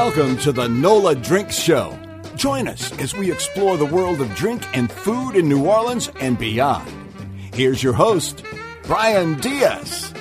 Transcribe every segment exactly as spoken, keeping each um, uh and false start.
Welcome to the NOLA Drink Show. Join us as we explore the world of drink and food in New Orleans and beyond. Here's your host, Brian Diaz.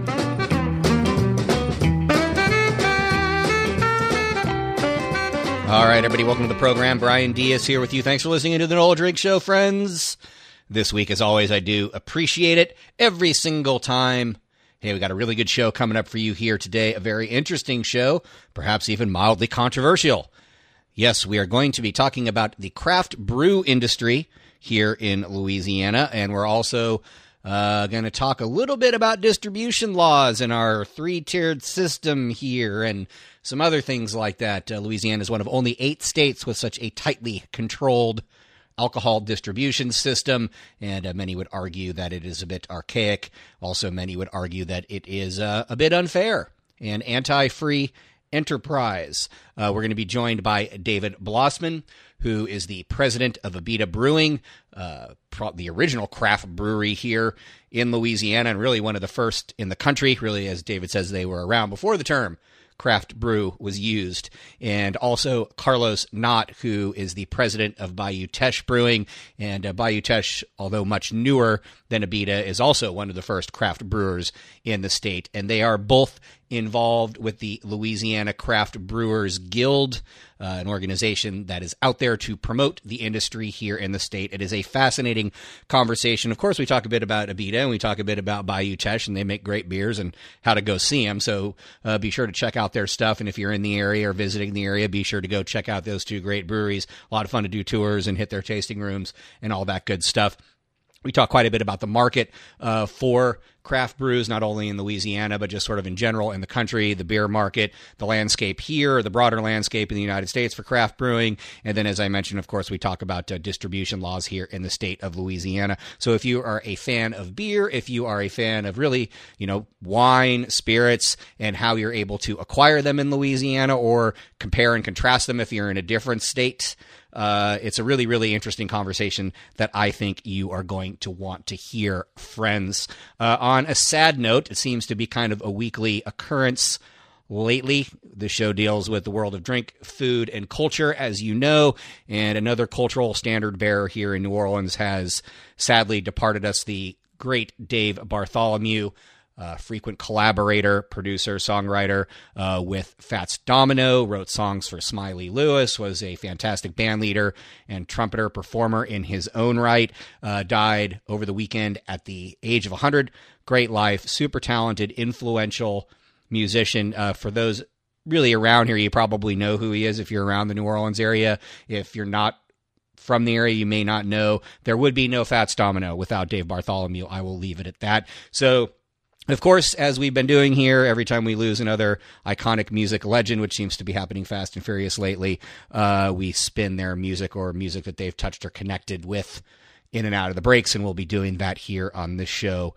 All right, everybody, welcome to the program. Brian Diaz here with you. Thanks for listening to the NOLA Drink Show, friends. This week, as always, I do appreciate it every single time. Hey, we got a really good show coming up for you here today. A very interesting show, perhaps even mildly controversial. Yes, we are going to be talking about the craft brew industry here in Louisiana, and we're also uh, going to talk a little bit about distribution laws and our three-tiered system here and some other things like that. Uh, Louisiana is one of only eight states with such a tightly controlled alcohol distribution system, and uh, many would argue that it is a bit archaic. Also, many would argue that it is uh, a bit unfair and anti-free enterprise. Uh, we're going to be joined by David Blossman, who is the president of Abita Brewing, uh, pro- the original craft brewery here in Louisiana, and really one of the first in the country. Really, as David says, they were around before the term craft brew was used. And also Carlos Knott, who is the president of Bayou Teche Brewing. And uh, Bayou Teche, although much newer than Abita, is also one of the first craft brewers in the state. And they are both involved with the Louisiana Craft Brewers Guild, uh, an organization that is out there to promote the industry here in the state. It is a fascinating conversation. Of course, we talk a bit about Abita and we talk a bit about Bayou Teche, and they make great beers and how to go see them. So uh, be sure to check out their stuff. And if you're in the area or visiting the area, be sure to go check out those two great breweries. A lot of fun to do tours and hit their tasting rooms and all that good stuff. We talk quite a bit about the market uh, for craft brews, not only in Louisiana, but just sort of in general in the country, the beer market, the landscape here, the broader landscape in the United States for craft brewing. And then, as I mentioned, of course, we talk about uh, distribution laws here in the state of Louisiana. So if you are a fan of beer, if you are a fan of really, you know, wine, spirits, and how you're able to acquire them in Louisiana or compare and contrast them if you're in a different state, Uh, it's a really, really interesting conversation that I think you are going to want to hear, friends. Uh, on a sad note, it seems to be kind of a weekly occurrence lately. The show deals with the world of drink, food, and culture, as you know, and another cultural standard bearer here in New Orleans has sadly departed us, the great Dave Bartholomew. Uh, frequent collaborator, producer, songwriter uh, with Fats Domino, wrote songs for Smiley Lewis, was a fantastic band leader and trumpeter performer in his own right, uh, died over the weekend at the age of one hundred. Great life, super talented, influential musician. Uh, for those really around here, you probably know who he is if you're around the New Orleans area. If you're not from the area, you may not know. There would be no Fats Domino without Dave Bartholomew. I will leave it at that. So, of course, as we've been doing here, every time we lose another iconic music legend, which seems to be happening fast and furious lately, uh, we spin their music or music that they've touched or connected with in and out of the breaks, and we'll be doing that here on this show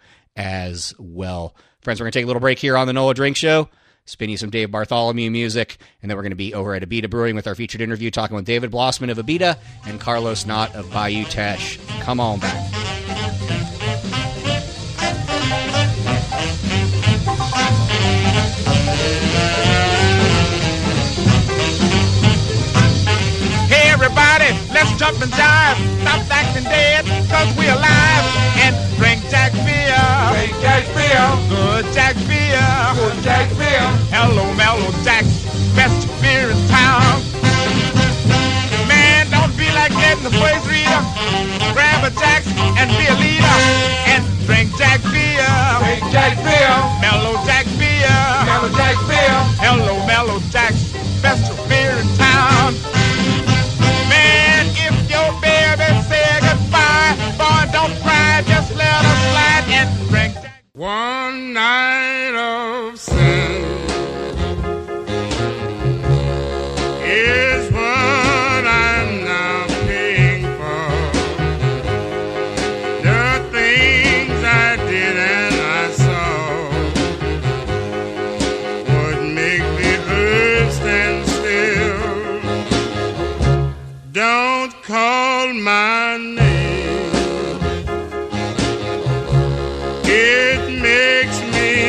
as well. Friends, we're going to take a little break here on the NOLA Drink Show, spin you some Dave Bartholomew music, and then we're going to be over at Abita Brewing with our featured interview, talking with David Blossman of Abita and Carlos Knott of Bayou Teche. Come on back. Everybody, let's jump and jive. Stop acting dead, cause we're alive. And drink Jack beer. Drink Jack beer. Good Jack beer. Good Jack beer. Hello, mellow Jack, best beer in town. Man, don't be like getting the first reader. Grab a Jack and be a leader. And drink Jack beer. Drink Jack beer. Mellow Jack beer. Mellow Jack beer. Hello, mellow Jack, best beer in town. Don't cry, just let us slide and drink. One night of sin is what I'm now paying for. The things I did and I saw would make the earth stand still. Don't call my name. It makes me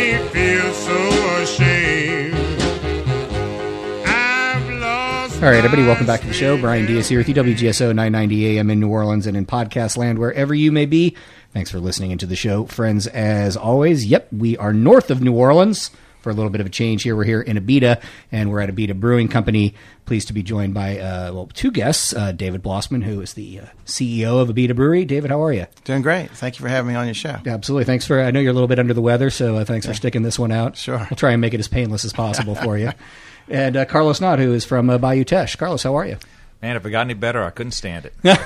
All right, everybody, welcome back to the show. Brian Diaz here with you, W G S O nine ninety A M in New Orleans and in podcast land, wherever you may be. Thanks for listening into the show. Friends, as always, yep, we are north of New Orleans for a little bit of a change here. We're here in Abita, and we're at Abita Brewing Company. Pleased to be joined by uh, well, two guests, uh, David Blossman, who is the uh, C E O of Abita Brewery. David, how are you? Doing great. Thank you for having me on your show. Absolutely. Thanks for, I know you're a little bit under the weather, so uh, thanks yeah. for sticking this one out. Sure. We'll try and make it as painless as possible for you. And uh, Carlos Knott, who is from uh, Bayou Teche. Carlos, how are you? Man, if it got any better, I couldn't stand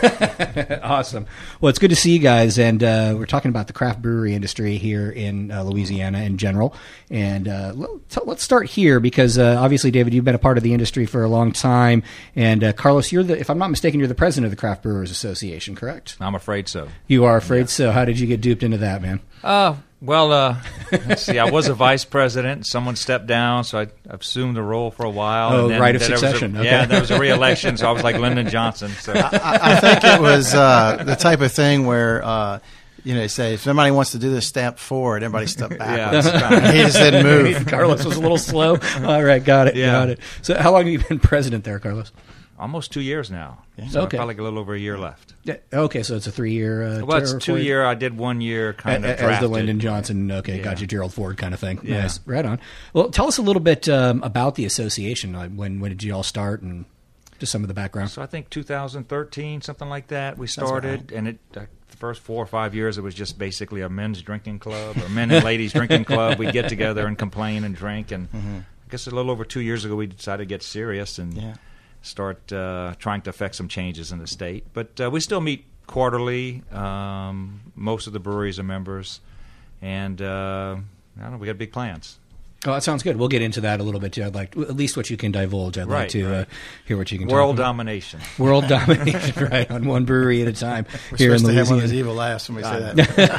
it. Awesome. Well, it's good to see you guys, and uh, we're talking about the craft brewery industry here in uh, Louisiana in general. And uh, let's start here because uh, obviously, David, you've been a part of the industry for a long time, and uh, Carlos, you're the, if I'm not mistaken, you're the president of the Craft Brewers Association, correct? I'm afraid so. You are afraid yeah. so. How did you get duped into that, man? Uh, well, uh, let's see. I was a vice president. Someone stepped down, so I assumed the role for a while. Oh, and then, right of then succession. A, okay. Yeah, there was a re-election, so I was like Lyndon Johnson. So I, I think it was uh, the type of thing where, uh, you know, say if somebody wants to do this, step forward, everybody step backwards. Yeah, he just didn't move. Carlos was a little slow. All right, got it, yeah. got it. So how long have you been president there, Carlos? Almost two years now. Yeah. So okay. probably like a little over a year left. Yeah, okay, so it's a three-year uh, Well, it's term two for you? year. I did one year kind a, of as the Lyndon Johnson. Okay, yeah. got you, Gerald Ford kind of thing. Yeah. Nice, right on. Well, tell us a little bit um, about the association. Like when when did you all start, and just some of the background? So I think two thousand thirteen, something like that. We started, right. and it uh, the first four or five years it was just basically a men's drinking club, or men and ladies drinking club. We'd get together and complain and drink, and mm-hmm. I guess a little over two years ago we decided to get serious and. Yeah. Start uh, trying to affect some changes in the state. But uh, we still meet quarterly. Um, most of the breweries are members. And, uh, I don't know, we got big plans. Oh, that sounds good. We'll get into that a little bit, too. I'd like, at least what you can divulge. I'd right, like to right. uh, hear what you can World talk about. domination. World domination, right, on one brewery at a time. We're here supposed in to have one of those Louisiana. evil laughs when we say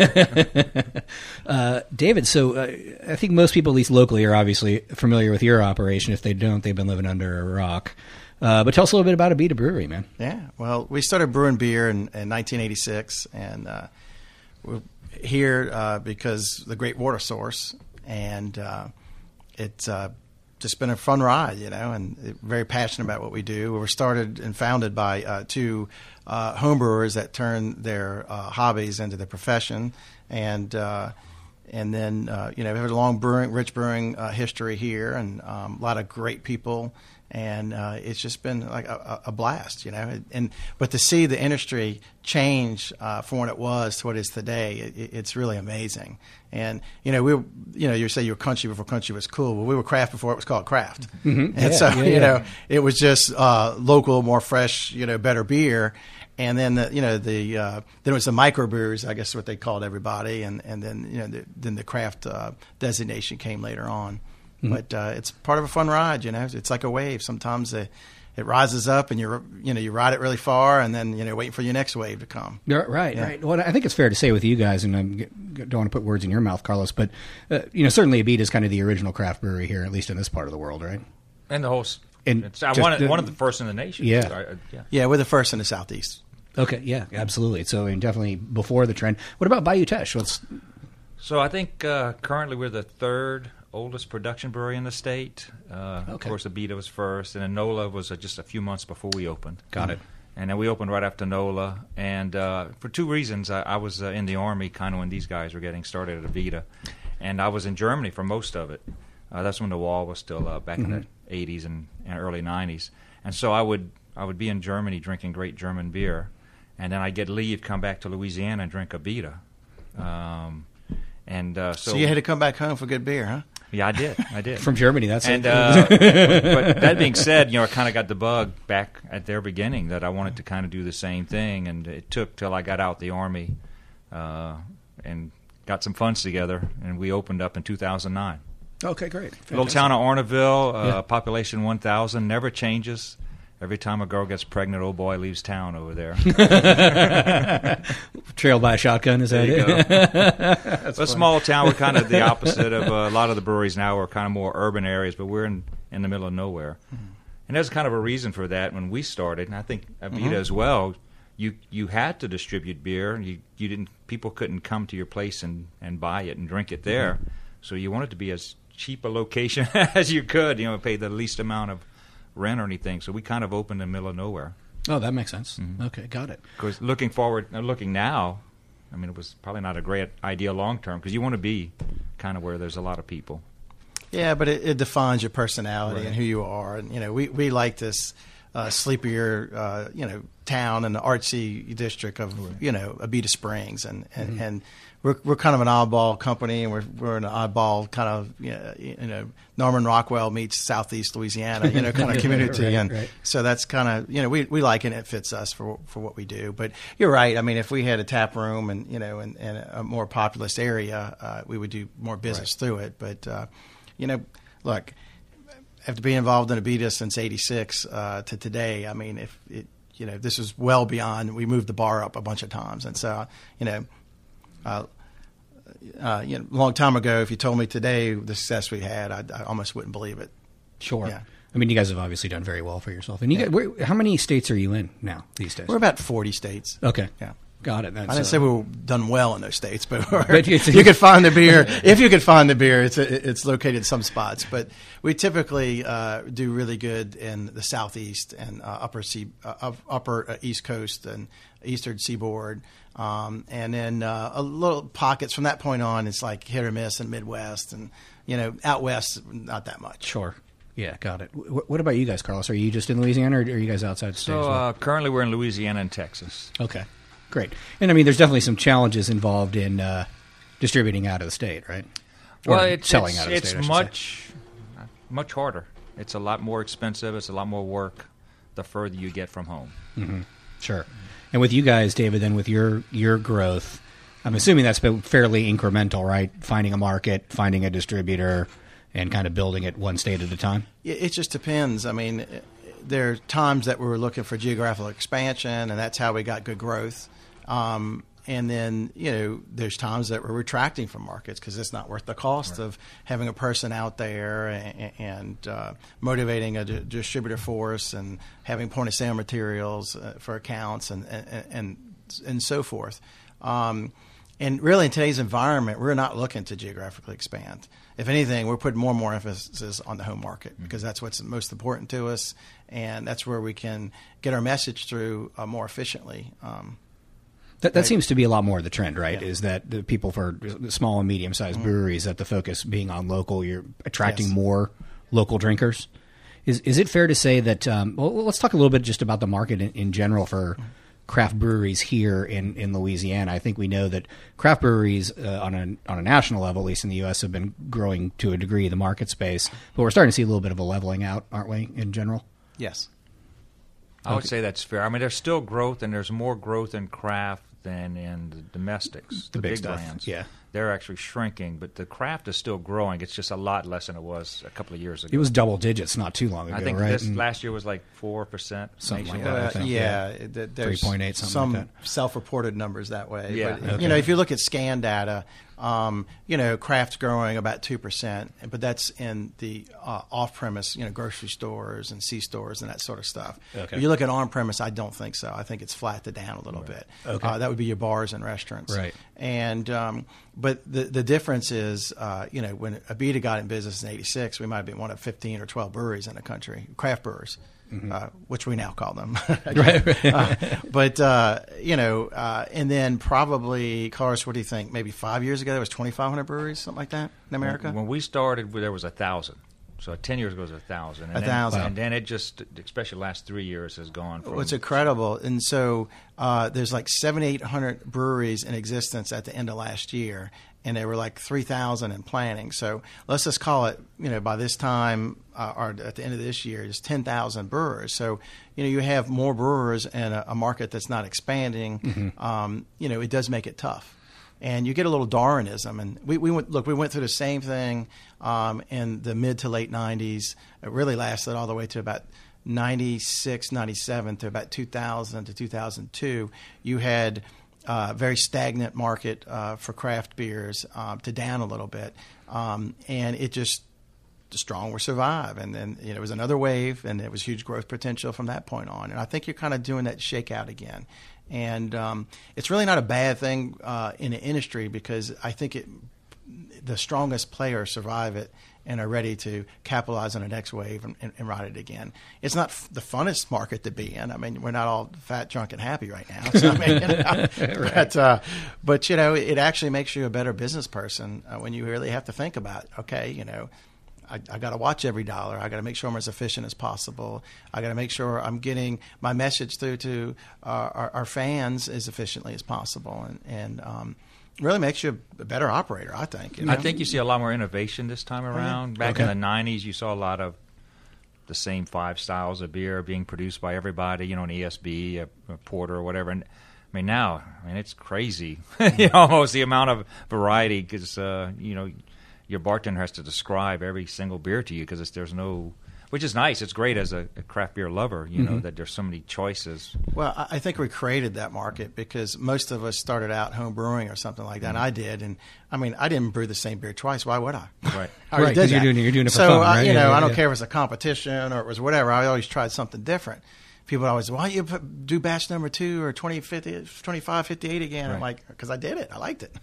that. uh, David, so uh, I think most people, at least locally, are obviously familiar with your operation. If they don't, they've been living under a rock. Uh, but tell us a little bit about Abita Brewery, man. Yeah, well, we started brewing beer in, in nineteen eighty-six, and uh, we're here uh, because the great water source, and uh, it's uh, just been a fun ride, you know, and very passionate about what we do. We were started and founded by uh, two uh, homebrewers that turned their uh, hobbies into their profession, and uh, and then uh, you know we have a long brewing, rich brewing uh, history here, and um, a lot of great people. And uh, it's just been like a, a blast, you know. And but to see the industry change uh, from what it was to what it is today, it, it's really amazing. And you know, we, were, you know, you say you were country before country was cool. Well, we were craft before it was called craft. Mm-hmm. And yeah, so yeah, you yeah. know, it was just uh, local, more fresh, you know, better beer. And then the, you know the uh, then it was the microbrews, I guess is what they called everybody. And and then you know the, then the craft uh, designation came later on. Mm-hmm. But uh, it's part of a fun ride, you know. It's like a wave. Sometimes it, it rises up, and you you know you ride it really far, and then you know waiting for your next wave to come. Right, yeah. right. Well, I think it's fair to say with you guys, and I don't want to put words in your mouth, Carlos, but uh, you know certainly Abita is kind of the original craft brewery here, at least in this part of the world, right? And the whole, and it's uh, one, of, one of the first in the nation. Yeah, I, I, yeah, yeah, we're the first in the southeast. Okay, yeah, absolutely. So I mean, definitely before the trend. What about Bayou Teche? What's so I think uh, currently we're the third oldest production brewery in the state. Uh, okay. Of course, Abita was first, and then NOLA was uh, just a few months before we opened. Got it. And then we opened right after NOLA, and uh, for two reasons. I, I was uh, in the Army kind of when these guys were getting started at Abita, and I was in Germany for most of it. Uh, that's when the wall was still uh, back mm-hmm. in the eighties and, and early nineties. And so I would I would be in Germany drinking great German beer, and then I'd get leave, come back to Louisiana and drink Abita. Um, and uh, so, so you had to come back home for good beer, huh? Yeah, I did. I did. From Germany, that's and, it. Uh, but that being said, you know, I kind of got the bug back at their beginning that I wanted to kind of do the same thing, and it took till I got out the Army uh, and got some funds together, and we opened up in two thousand nine. Okay, great. Fantastic. Little town of Orneville, uh, yeah. population one thousand, never changes. Every time a girl gets pregnant, old boy leaves town over there. Trailed by a shotgun, is that it? That's a small town. We're kind of the opposite of uh, a lot of the breweries now. We're kind of more urban areas, but we're in, in the middle of nowhere. Mm-hmm. And there's kind of a reason for that. When we started, and I think Abita mm-hmm. as well, you you had to distribute beer. You you didn't. People couldn't come to your place and, and buy it and drink it there. Mm-hmm. So you wanted to be as cheap a location as you could. You know, pay the least amount of rent or anything, so we kind of opened in the middle of nowhere. Oh, that makes sense. Mm-hmm. Okay, got it. Because looking forward, uh, looking now, I mean, it was probably not a great idea long term because you want to be kind of where there's a lot of people. Yeah, but it, it defines your personality Right. and who you are. And, you know, we, we like this uh, sleepier, uh, you know, town in the artsy district of, right. you know, Abita Springs. And, and, mm-hmm. and we're we're kind of an oddball company, and we're we're an oddball kind of, you know, you know Norman Rockwell meets Southeast Louisiana, you know, kind of community. right, and right. so that's kind of, you know, we, we like it and it fits us for for what we do. But you're right. I mean, if we had a tap room and, you know, in, in a more populous area, uh, we would do more business right. through it. But, uh, you know, look, after being involved in Abita since eighty-six uh, to today, I mean, if it, you know, this is well beyond, we moved the bar up a bunch of times. And so, you know, uh, uh, you know, a long time ago, if you told me today the success we had, I, I almost wouldn't believe it. Sure. Yeah. I mean, you guys have obviously done very well for yourself. And you yeah. guys, where, how many states are you in now these days? We're about forty states. Okay. Yeah. Got it. That's, I didn't uh, say we were done well in those states, but, but you could find the beer. If you could find the beer, it's it's located in some spots. But we typically uh, do really good in the southeast and uh, upper sea, uh, upper uh, East Coast and eastern seaboard, um, and then uh, a little pockets from that point on. It's like hit or miss in Midwest, and you know, out west, not that much. Sure. Yeah, got it. W- what about you guys, Carlos? Are you just in Louisiana, or are you guys outside the state? So as well? uh, currently, we're in Louisiana and Texas. Okay. Great. And I mean, there's definitely some challenges involved in uh, distributing out of the state, right? Or well, it's, selling it's, out of the it's state, I should much, say. much harder. It's a lot more expensive. It's a lot more work the further you get from home. Mm-hmm. Sure. And with you guys, David, then with your, your growth, I'm assuming that's been fairly incremental, right? Finding a market, finding a distributor, and kind of building it one state at a time? It just depends. I mean, there are times that we were looking for geographical expansion, and that's how we got good growth. Um, and then, you know, there's times that we're retracting from markets because it's not worth the cost right. of having a person out there and, and uh, motivating a d- distributor force and having point of sale materials uh, for accounts and and, and, and so forth. Um, and really, in today's environment, we're not looking to geographically expand. If anything, we're putting more and more emphasis on the home market mm-hmm. because that's what's most important to us, and that's where we can get our message through uh, more efficiently. Um, That, that right. seems to be a lot more the trend, right? Yeah. Is that the people for small and medium-sized mm-hmm. breweries, that the focus being on local, you're attracting yes. more local drinkers. Is is it fair to say that? Um, well, let's talk a little bit just about the market in, in general for mm-hmm. craft breweries here in, in Louisiana. I think we know that craft breweries uh, on a on a national level, at least in the U S, have been growing to a degree, the market space. But we're starting to see a little bit of a leveling out, aren't we, in general? Yes. I would say that's fair. I mean, there's still growth, and there's more growth in craft than in the domestics, the, the big, big stuff. brands. Yeah. They're actually shrinking, but the craft is still growing. It's just a lot less than it was a couple of years ago. It was double digits not too long ago, I think right? this And last year was like four percent. Something like Uh, that, I think. yeah, yeah. There's three point eight, something some like that. self-reported numbers that way. Yeah. But, Okay. you know, if you look at scan data, um, you know, craft's growing about two percent, but that's in the uh, off-premise, you know, grocery stores and C-stores and that sort of stuff. Okay. If you look at on-premise, I don't think so. I think it's flattened down a little Right. bit. Okay. Uh, that would be your bars and restaurants. Right. And um, but the the difference is, uh, you know, when Abita got in business in eighty-six, we might have been one of fifteen or twelve breweries in the country, craft brewers. Mm-hmm. Uh, which we now call them. right, right. uh, but, uh, you know, uh, and then probably, Carlos, what do you think? Maybe five years ago, there was twenty-five hundred breweries, something like that in America? When, when we started, there was a thousand. So ten years ago, it was a thousand. And A then, thousand. And then it just, especially the last three years, has gone from... Well, it's incredible. And so uh, there's like seven, eight hundred breweries in existence at the end of last year, and there were like three thousand in planning. So let's just call it, you know, by this time uh, or at the end of this year, it's ten thousand brewers. So, you know, you have more brewers in a, a market that's not expanding. Mm-hmm. Um, you know, it does make it tough. And you get a little Darwinism. And we, we went, look, we went through the same thing um, in the mid to late nineties. It really lasted all the way to about ninety-six, ninety-seven to about two thousand to two thousand two. You had a uh, very stagnant market uh, for craft beers uh, to down a little bit. Um, and it just, the strong will survive. And then, you know, it was another wave, and it was huge growth potential from that point on. And I think you're kind of doing that shakeout again. And um, it's really not a bad thing uh, in the industry because I think it, the strongest players survive it, and are ready to capitalize on the next wave and, and, and ride it again. It's not f- the funnest market to be in. I mean, we're not all fat, drunk, and happy right now. So, I mean, you know, Right. but, uh, but, you know, it actually makes you a better business person uh, when you really have to think about, okay, you know, I, I got to watch every dollar. I got to make sure I'm as efficient as possible. I got to make sure I'm getting my message through to uh, our, our fans as efficiently as possible, and, and um, really makes you a better operator, I think. You know? I think you see a lot more innovation this time around. Back Okay. in the nineties, you saw a lot of the same five styles of beer being produced by everybody, you know, an E S B, a, a porter, or whatever. And I mean, now, I mean, it's crazy, you know, almost the amount of variety, because, uh, you know, your bartender has to describe every single beer to you because there's no, which is nice. It's great as a, a craft beer lover, you know, that there's so many choices. Well, I I think we created that market because most of us started out home brewing or something like that. And I did, and I mean, I didn't brew the same beer twice. Why would I? Right. I already Right, did 'cause you're that. doing it- you're doing it for so, fun, uh, right? you know, Yeah, I don't yeah. care if it was a competition or it was whatever. I always tried something different. People always, why don't you put, do batch number two or twenty fifty, twenty-five fifty-eight again? I'm Right. like, because I did it. I liked it.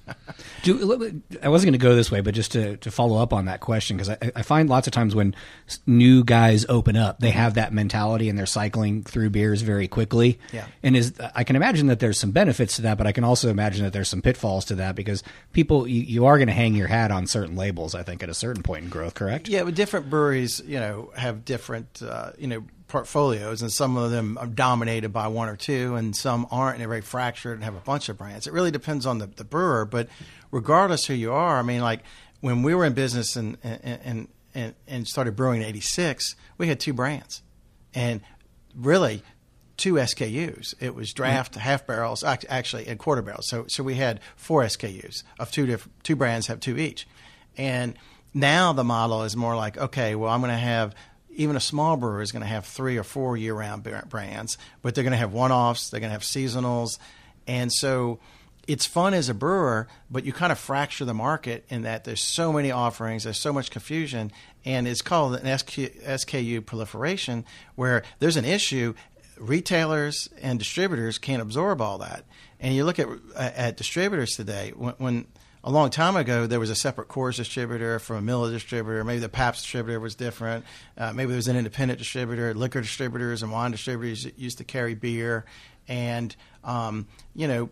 Do, I wasn't going to go this way, but just to, to follow up on that question, because I, I find lots of times when s- new guys open up, they have that mentality and they're cycling through beers very quickly. Yeah. And is I can imagine that there's some benefits to that, but I can also imagine that there's some pitfalls to that because people, you, you are going to hang your hat on certain labels, I think, at a certain point in growth, correct? Yeah, but different breweries, you know, have different, uh, you know, portfolios, and some of them are dominated by one or two, and some aren't, and they're very fractured and have a bunch of brands. It really depends on the, the brewer, but regardless who you are, I mean, like when we were in business and and and, and started brewing in eighty-six, we had two brands, and really two S K Us. It was draft, half barrels, act- actually, and quarter barrels. So so we had four S K Us of two different two brands, have two each, and now the model is more like, okay, well, I'm going to have. Even a small brewer is going to have three or four year-round brands, but they're going to have one-offs, they're going to have seasonals. And so it's fun as a brewer, but you kind of fracture the market in that there's so many offerings, there's so much confusion, and it's called an S K U proliferation where there's an issue. Retailers and distributors can't absorb all that. And you look at at distributors today, when, when a long time ago, there was a separate Coors distributor from a Miller distributor. Maybe the Pabst distributor was different. Uh, maybe there was an independent distributor. Liquor distributors and wine distributors used to carry beer. And, um, you know,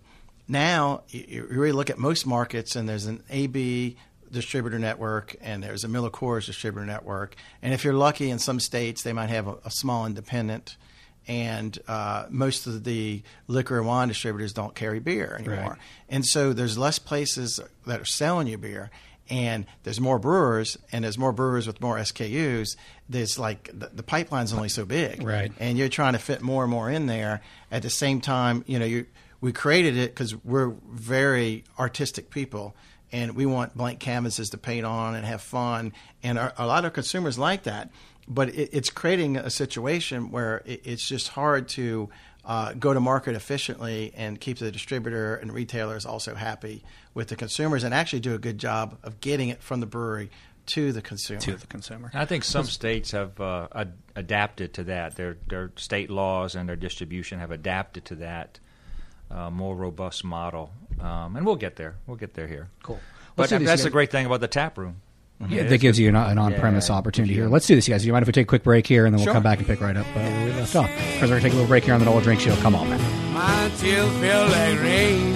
now you, you really look at most markets, and there's an A B distributor network, and there's a Miller Coors distributor network. And if you're lucky, in some states, they might have a, a small independent. And uh, most of the liquor and wine distributors don't carry beer anymore. Right. And so there's less places that are selling you beer, and there's more brewers, and there's more brewers with more S K Us. There's like the, the pipeline's only so big. Right. And you're trying to fit more and more in there. At the same time, you know, you we created it because we're very artistic people, and we want blank canvases to paint on and have fun. And our, a lot of consumers like that. But it, it's creating a situation where it, it's just hard to uh, go to market efficiently and keep the distributor and retailers also happy with the consumers, and actually do a good job of getting it from the brewery to the consumer. To the consumer. I think some states have uh, ad- adapted to that. Their their state laws and their distribution have adapted to that uh, more robust model, um, and we'll get there. We'll get there here. Cool. But Let's do this, that's you the guys. great thing about the tap room. Yeah, that gives you an, an on-premise Yeah, opportunity gives you- here. Let's do this, you guys. Do you mind if we take a quick break here, and then we'll Sure. come back and pick right up uh, where we left off? Because we're going to take a little break here on the Nola Drink Show. Come on, man. My tears feel like rain.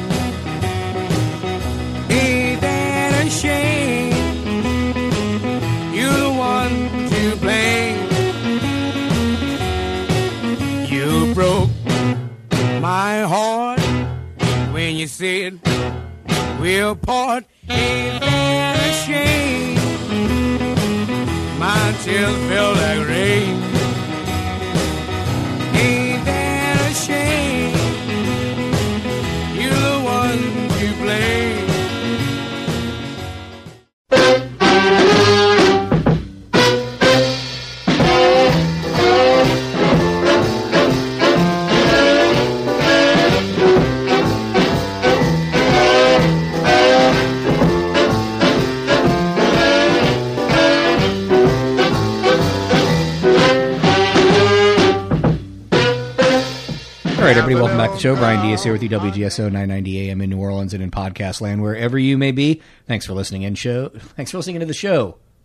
Ain't that a shame? You're the one to blame. You broke my heart when you said we'll part. Ain't that a shame? My tears feel like rain. Ain't that a shame? You're the one to blame. All right, everybody, welcome back to the show. Brian Diaz here with you, W G S O nine ninety A M in New Orleans and in podcast land, wherever you may be. Thanks for listening in show. Thanks for listening into the show.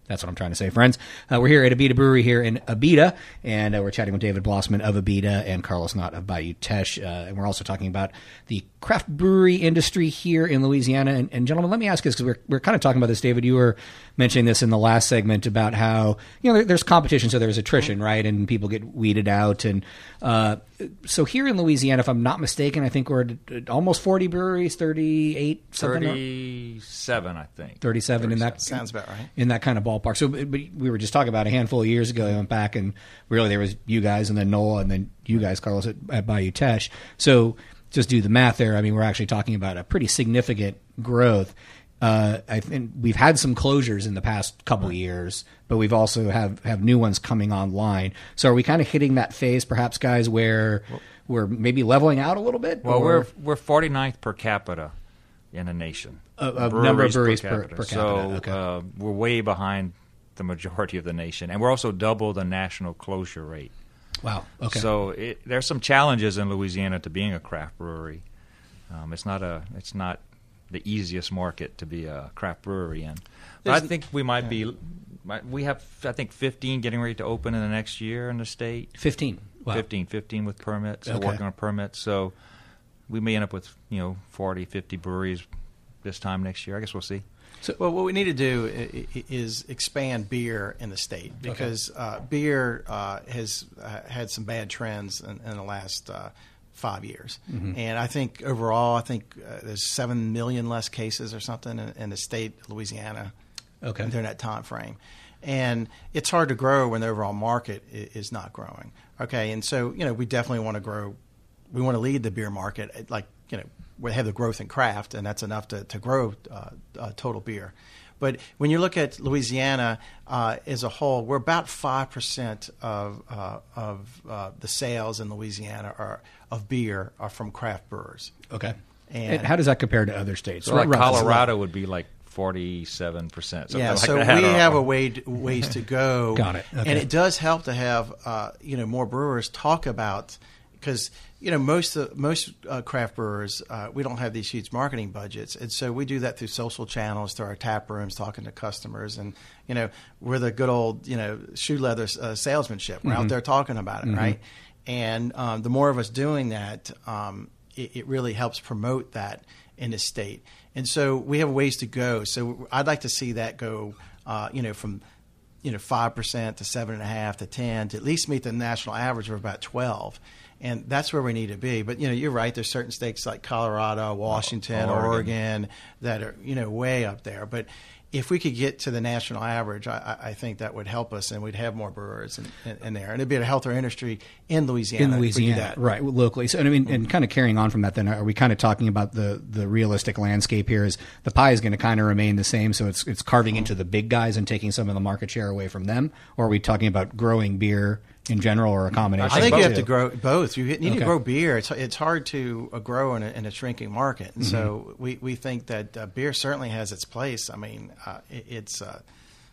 That's what I'm trying to say, friends. Uh, we're here at Abita Brewery here in Abita, and uh, we're chatting with David Blossman of Abita and Carlos Knott of Bayou Teche. Uh, and we're also talking about the craft brewery industry here in Louisiana. And, and gentlemen, let me ask you this, because we're, we're kind of talking about this, David. You were mentioning this in the last segment about how, you know, there, there's competition, so there's attrition, right? And people get weeded out. And uh, so here in Louisiana, if I'm not mistaken, I think we're at almost forty breweries, thirty-eight, something like thirty-seven, I think. thirty-seven in that Sounds about right. in that kind of ballpark. So but we were just talking about a handful of years ago. I went back and really there was you guys and then Noah and then you guys, Carlos, at, at Bayou Teche. So just do the math there. I mean, we're actually talking about a pretty significant growth. Uh, I think we've had some closures in the past couple of years, but we've also have, have new ones coming online. So are we kind of hitting that phase, perhaps, guys, where we're maybe leveling out a little bit? Well, or? we're we're forty-ninth per capita in the nation. A, a number of breweries per, per capita. So okay. uh, we're way behind the majority of the nation, and we're also double the national closure rate. Wow. Okay. So it, there's some challenges in Louisiana to being a craft brewery. Um, it's not a it's not the easiest market to be a craft brewery in. But There's, I think we might be. Might, we have I think fifteen getting ready to open in the next year in the state. Fifteen. Wow. fifteen, fifteen with permits. Okay. We're working on permits, so we may end up with you know forty, fifty breweries this time next year. I guess we'll see. So, well, what we need to do is expand beer in the state because okay. uh, beer uh, has uh, had some bad trends in, in the last uh, five years. Mm-hmm. And I think overall, I think uh, there's seven million less cases or something in, in the state of Louisiana okay. during that time frame. And it's hard to grow when the overall market is not growing. Okay, and so, you know, we definitely want to grow. We want to lead the beer market, like, you know, we have the growth in craft, and that's enough to, to grow uh, uh, total beer. But when you look at Louisiana uh, as a whole, we're about five percent of uh, of uh, the sales inLouisiana are, of beer are from craft brewers. Okay. And, and how does that compare to other states? So like Colorado would be like forty-seven percent. Yeah, like so that. we have a way to, ways to go. Got it. Okay. And it does help to have uh, you know more brewers talk about, because you know most of, most uh, craft brewers uh, we don't have these huge marketing budgets, and so we do that through social channels, through our tap rooms, talking to customers, and you know we're the good old you know shoe leather uh, salesmanship. We're mm-hmm. out there talking about it, mm-hmm. right? And um, the more of us doing that, um, it, it really helps promote that in the state. And so we have ways to go. So I'd like to see that go, uh, you know, from you know five percent to seven and a half to ten to at least meet the national average of about twelve. And that's where we need to be. But, you know, you're right. There's certain states like Colorado, Washington, Oregon. Oregon that are, you know, way up there. But if we could get to the national average, I, I think that would help us, and we'd have more brewers in, in, in there. And it'd be a healthier industry in Louisiana. In Louisiana, right, locally. So, I mean, and kind of carrying on from that, then, are we kind of talking about the, the realistic landscape here? Is the pie is going to kind of remain the same, so it's it's carving into the big guys and taking some of the market share away from them? Or are we talking about growing beer in general, or a combination? I think you have too? to grow both. You need okay. to grow beer. It's it's hard to uh, grow in a, in a shrinking market, and mm-hmm. so we, we think that uh, beer certainly has its place. I mean, uh, it, it's uh,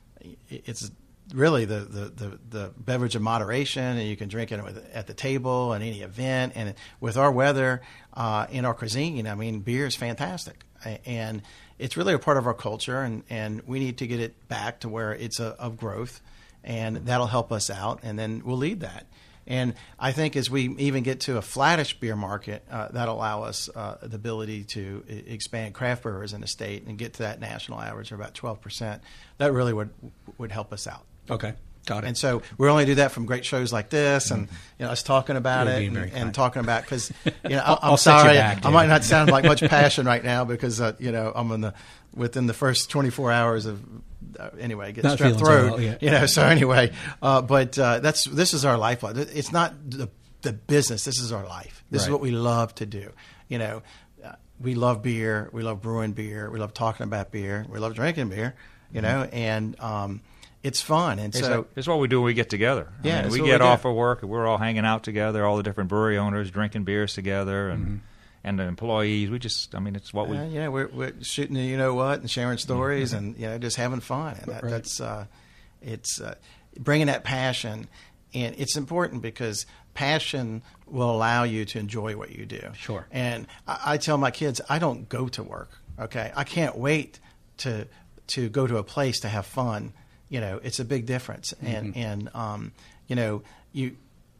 it's really the, the, the, the beverage of moderation, and you can drink it with, at the table and any event. And with our weather uh, in our cuisine, I mean, beer is fantastic, and it's really a part of our culture, and, and we need to get it back to where it's a, of growth. And that'll help us out, and then we'll lead that. And I think as we even get to a flattish beer market, uh, that'll allow us uh, the ability to expand craft brewers in the state and get to that national average of about twelve percent. That really would would help us out. Okay, got it. And so we only do that from great shows like this, and you know, us talking about You're it and, and talking about, because you know, I'll, I'm I'll sorry, back, I might not sound like much passion right now because uh, you know I'm in the within the first twenty-four hours of. Uh, anyway, get not strep throat, well, yeah. you know. So anyway, uh, but uh, that's this is our lifeline. It's not the, the business. This is our life. This right. is what we love to do. You know, uh, we love beer. We love brewing beer. We love talking about beer. We love drinking beer. You know, mm-hmm. and um, it's fun. And it's so a, it's what we do when we get together. Yeah, I mean, we what get we off do. of work and we're all hanging out together. All the different brewery owners drinking beers together, and. Mm-hmm. And the employees, we just, I mean, it's what we... Uh, yeah, we're, we're shooting the you-know-what and sharing stories and, you know, just having fun. And that, right. that's, uh, it's uh, bringing that passion. And it's important because passion will allow you to enjoy what you do. Sure. And I, I tell my kids, I don't go to work, okay? I can't wait to to go to a place to have fun you know, it's a big difference. And, Mm-hmm. and um, you know, you,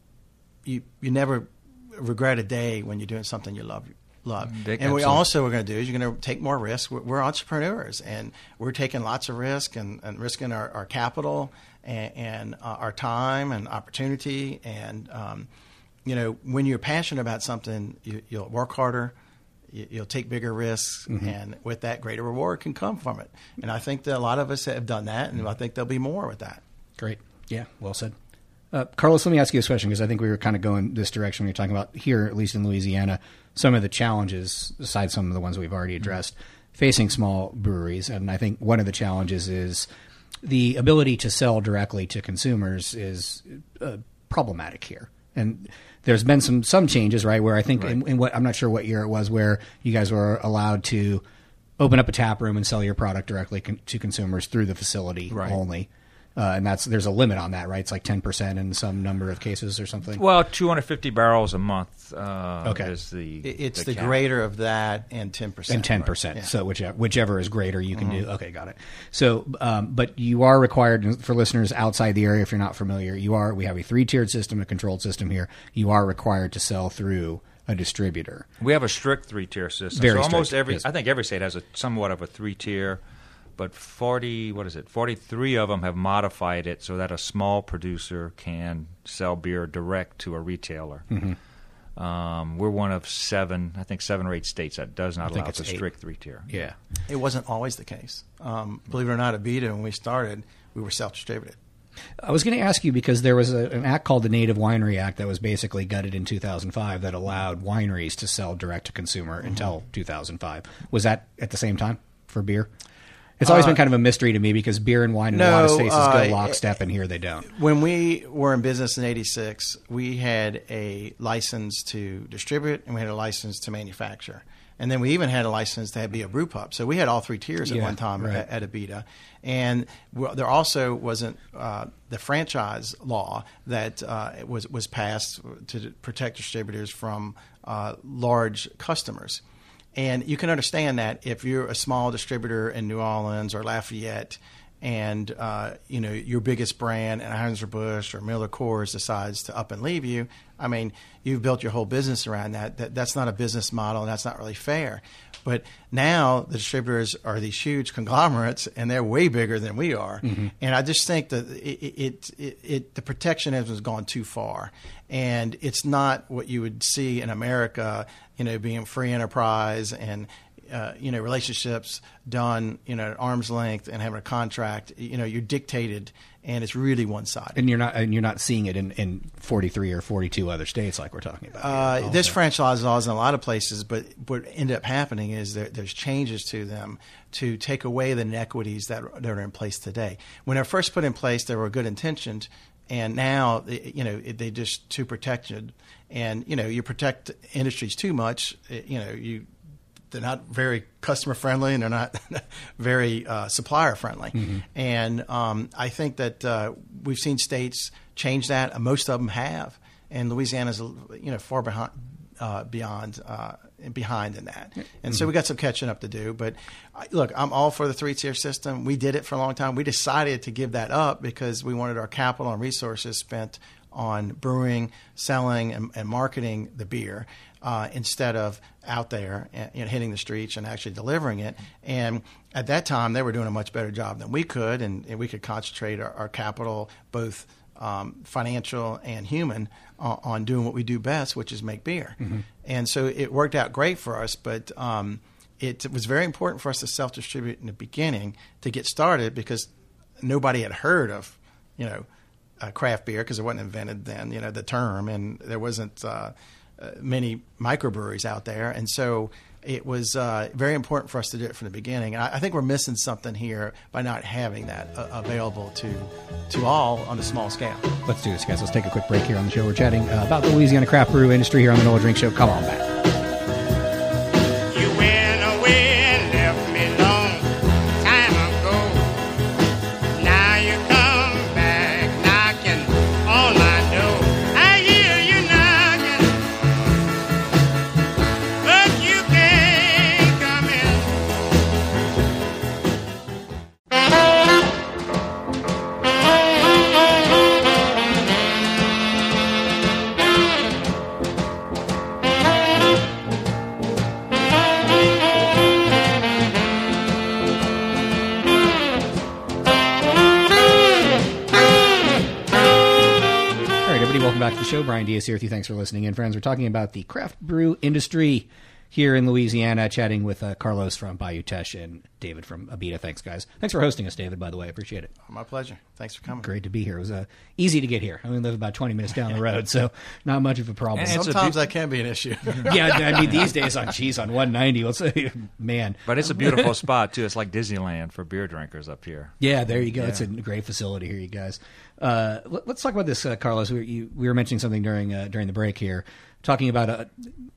you, you never regret a day when you're doing something you love. Love. Dick, and we absolutely. also are going to do is you're going to take more risk. We're, we're entrepreneurs, and we're taking lots of risk and, and risking our, our capital and, and uh, our time and opportunity. And um, you know, when you're passionate about something, you, you'll work harder. You, you'll take bigger risks, Mm-hmm. and with that, greater reward can come from it. And I think that a lot of us have done that, Mm-hmm. and I think there'll be more with that. Great. Yeah, well said. Uh, Carlos, let me ask you this question, because I think we were kind of going this direction when you're talking about here, at least in Louisiana, some of the challenges, aside some of the ones we've already addressed, facing small breweries. And I think one of the challenges is the ability to sell directly to consumers is uh, problematic here. And there's been some some changes, right, where I think in, in what I'm not sure what year it was, where you guys were allowed to open up a tap room and sell your product directly con- to consumers through the facility Right. only. Uh, and that's there's a limit on that, right? It's like ten percent in some number of cases or something. Well, two hundred fifty barrels a month uh, Okay. is the It, it's the, cap. greater of that and ten percent. And ten percent. Yeah. So whichever, whichever is greater, you can do. Okay, got it. So, um, but you are required, for listeners outside the area, if you're not familiar, you are. We have a three-tiered system, a controlled system here. You are required to sell through a distributor. We have a strict three-tier system. Very so almost strict, every, yes. I think every state has a somewhat of a three-tier, but forty, what is it? forty-three of them have modified it so that a small producer can sell beer direct to a retailer. Mm-hmm. Um, we're one of seven, I think seven or eight states that does not think allow it's the eight. strict three-tier. Yeah. It wasn't always the case. Um, believe it or not, at Beta, when we started, we were self-distributed. I was going to ask you because there was a, an act called the Native Winery Act that was basically gutted in two thousand five that allowed wineries to sell direct to consumer Mm-hmm. until two thousand five. Was that at the same time for beer? It's always Uh, been kind of a mystery to me because beer and wine in a lot of no, states uh, go lockstep, and here they don't. When we were in business in eighty-six, we had a license to distribute and we had a license to manufacture. And then we even had a license to be a brew pub. So we had all three tiers at Yeah, one time right. at, at Abita. And well, there also wasn't uh, the franchise law that uh, was, was passed to protect distributors from uh, large customers. And you can understand that if you're a small distributor in New Orleans or Lafayette, and uh, you know your biggest brand, and Anheuser-Busch or Miller Coors decides to up and leave you, I mean, you've built your whole business around that. that. That's not a business model, and that's not really fair. But now the distributors are these huge conglomerates, and they're way bigger than we are. Mm-hmm. And I just think that it, it, it, it the protectionism has gone too far, and it's not what you would see in America. You know, being free enterprise and uh, you know relationships done you know at arm's length and having a contract. You know, you're dictated, and it's really one sided. And you're not and you're not seeing it in, in forty-three or forty-two other states like we're talking about. Uh, here. this Also. franchise law is in a lot of places, but what ended up happening is there, there's changes to them to take away the inequities that, that are in place today. When they're first put in place, they were good intentioned, and now you know they just too protected. And you know you protect industries too much. You know you they're not very customer friendly, and they're not very uh, supplier friendly. Mm-hmm. And um, I think that uh, we've seen states change that. And most of them have, and Louisiana's you know far behind uh, beyond uh, behind in that. And mm-hmm. so we got some catching up to do. But uh, look, I'm all for the three tier system. We did it for a long time. We decided to give that up because we wanted our capital and resources spent on brewing, selling, and, and marketing the beer uh, instead of out there and, you know, hitting the streets and actually delivering it. And at that time, they were doing a much better job than we could, and, and we could concentrate our, our capital, both um, financial and human, on, on doing what we do best, which is make beer. Mm-hmm. And so it worked out great for us, but um, it was very important for us to self-distribute in the beginning to get started because nobody had heard of, you know, Uh, craft beer because it wasn't invented then, you know, the term, and there wasn't uh, uh, many microbreweries out there. And so it was uh, very important for us to do it from the beginning. And I, I think we're missing something here by not having that uh, available to to all on a small scale. Let's do this, guys. Let's take a quick break here on the show. We're chatting uh, about the Louisiana craft brew industry here on the Nola Drink Show. Come on back. You went away and left me long time ago. Now you come back knocking on my door. I hear you knocking, but you can't come in. Welcome back to the show. Brian Diaz here with you. Thanks for listening in, friends. We're talking about the craft brew industry here in Louisiana, chatting with uh, Carlos from Bayou Teche and David from Abita. Thanks, guys. Thanks for hosting us, David, by the way. I appreciate it. My pleasure. Thanks for coming. Great to be here. It was uh, easy to get here. I only live about twenty minutes down the road, so not much of a problem. And Sometimes that can be an issue. Yeah, I mean, these days on, geez, on one ninety, let's say, man. But it's a beautiful spot, too. It's like Disneyland for beer drinkers up here. Yeah, there you go. Yeah. It's a great facility here, you guys. Uh, let, let's talk about this, uh, Carlos. We, you, we were mentioning something during uh, during the break here, talking about a,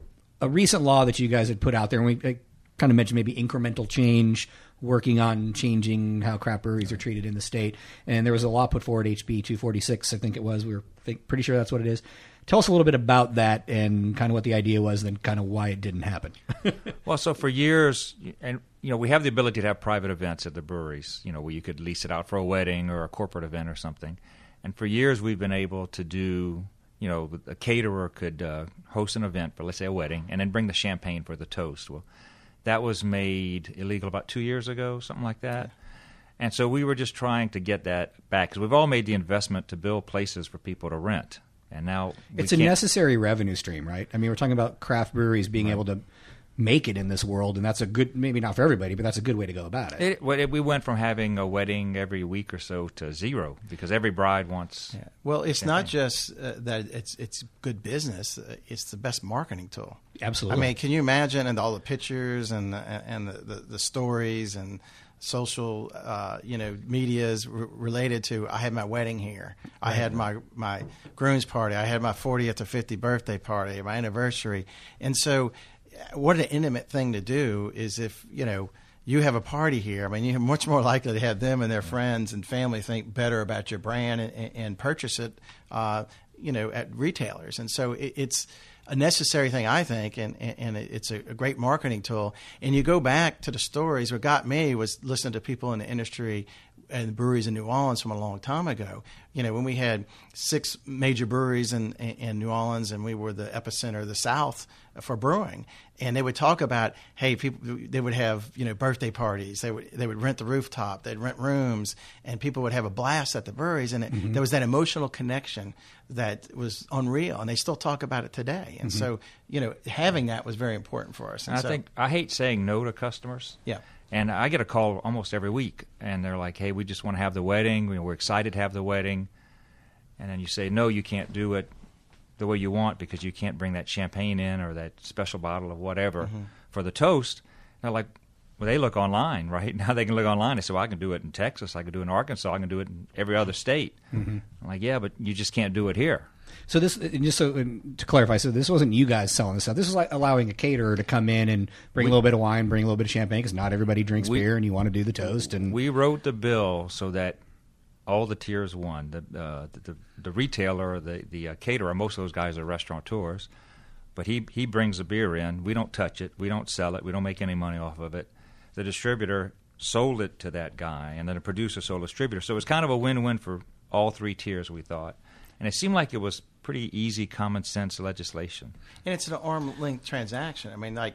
a recent law that you guys had put out there, and we uh, kind of mentioned maybe incremental change, working on changing how craft breweries are treated in the state. And there was a law put forward, H B two forty-six, I think it was. We were think, pretty sure that's what it is. Tell us a little bit about that and kind of what the idea was, and then kind of why it didn't happen. Well, so for years, and you know, we have the ability to have private events at the breweries, you know, where you could lease it out for a wedding or a corporate event or something. And for years, we've been able to do, you know, a caterer could uh, host an event for, let's say, a wedding, and then bring the champagne for the toast. Well, that was made illegal about two years ago, something like that. Yeah. And so we were just trying to get that back, because we've all made the investment to build places for people to rent. And now we it's a can't. necessary revenue stream, right? I mean, we're talking about craft breweries being Right. able to make it in this world, and that's a good, maybe not for everybody, but that's a good way to go about it. It, well, it, we went from having a wedding every week or so to zero, because every bride wants. Yeah. Well, it's not just uh, that it's it's good business. Uh, it's the best marketing tool. Absolutely. I mean, can you imagine, and all the pictures and and the, the, the stories and social, uh, you know, medias r- related to, I had my wedding here. I had my, my groom's party. I had my fortieth or fiftieth birthday party, my anniversary. And so what an intimate thing to do is if, you know, you have a party here. I mean, you're much more likely to have them and their friends and family think better about your brand and, and purchase it, uh, you know, at retailers. And so it, it's a necessary thing, I think, and, and it's a great marketing tool. And you go back to the stories. What got me was listening to people in the industry and breweries in New Orleans from a long time ago. You know, when we had six major breweries in, in New Orleans, and we were the epicenter of the South for brewing, and they would talk about, hey, people, they would have, you know, birthday parties. They would they would rent the rooftop. They'd rent rooms, and people would have a blast at the breweries. And it, mm-hmm. there was that emotional connection that was unreal, and they still talk about it today. And mm-hmm. so, you know, having that was very important for us. And, and I so, think I hate saying no to customers. Yeah. And I get a call almost every week, and they're like, hey, we just want to have the wedding. We're excited to have the wedding. And then you say, no, you can't do it the way you want because you can't bring that champagne in or that special bottle of whatever mm-hmm. for the toast. And they're like, well, they look online, right? Now they can look online. They say, well, I can do it in Texas. I can do it in Arkansas. I can do it in every other state. Mm-hmm. I'm like, yeah, but you just can't do it here. So this, just so to clarify, so this wasn't you guys selling this stuff. This was like allowing a caterer to come in and bring we, a little bit of wine, bring a little bit of champagne, because not everybody drinks we, beer, and you want to do the toast. And we wrote the bill so that all the tiers won. The uh, the, the retailer, the the uh, caterer, most of those guys are restaurateurs, but he he brings the beer in. We don't touch it. We don't sell it. We don't make any money off of it. The distributor sold it to that guy, and then the producer sold the distributor. So it was kind of a win-win for all three tiers, we thought. And it seemed like it was pretty easy, common sense legislation. And it's an arm's length transaction. I mean, like,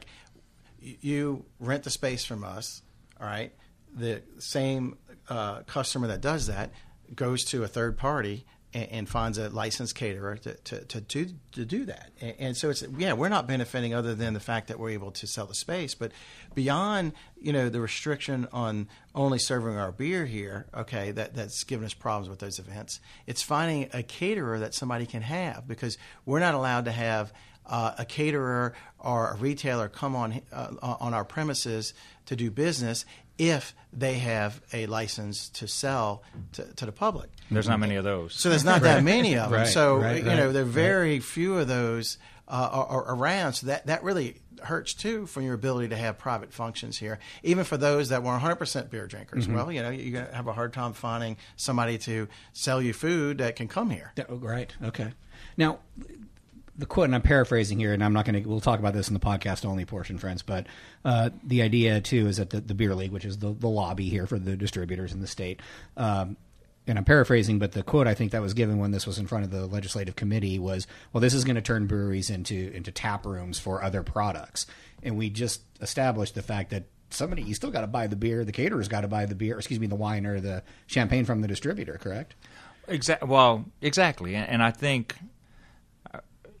you rent the space from us, all right? The same uh, customer that does that goes to a third party and, and finds a licensed caterer to to, to, to, to do that. And, and so it's, yeah, we're not benefiting other than the fact that we're able to sell the space. But beyond, you know, the restriction on only serving our beer here, okay, that, that's given us problems with those events, it's finding a caterer that somebody can have, because we're not allowed to have uh, a caterer or a retailer come on uh, on our premises to do business if they have a license to sell to, to the public. There's not many of those. So there's not that many of them. Right, so, right, you right, know, there are very right. few of those uh, are, are around. So that, that really hurts, too, from your ability to have private functions here, even for those that were one hundred percent beer drinkers. Mm-hmm. Well, you know, you're going to have a hard time finding somebody to sell you food that can come here. Yeah, right. Okay. Now, the quote, and I'm paraphrasing here, and I'm not going to, we'll talk about this in the podcast only portion, friends, but uh, the idea, too, is that the, the Beer League, which is the, the lobby here for the distributors in the state, um, and I'm paraphrasing, but the quote I think that was given when this was in front of the legislative committee was, well, this is going to turn breweries into, into tap rooms for other products. And we just established the fact that somebody, you still got to buy the beer, the caterer's got to buy the beer, excuse me, the wine or the champagne from the distributor, correct? Exactly. Well, exactly. And, and I think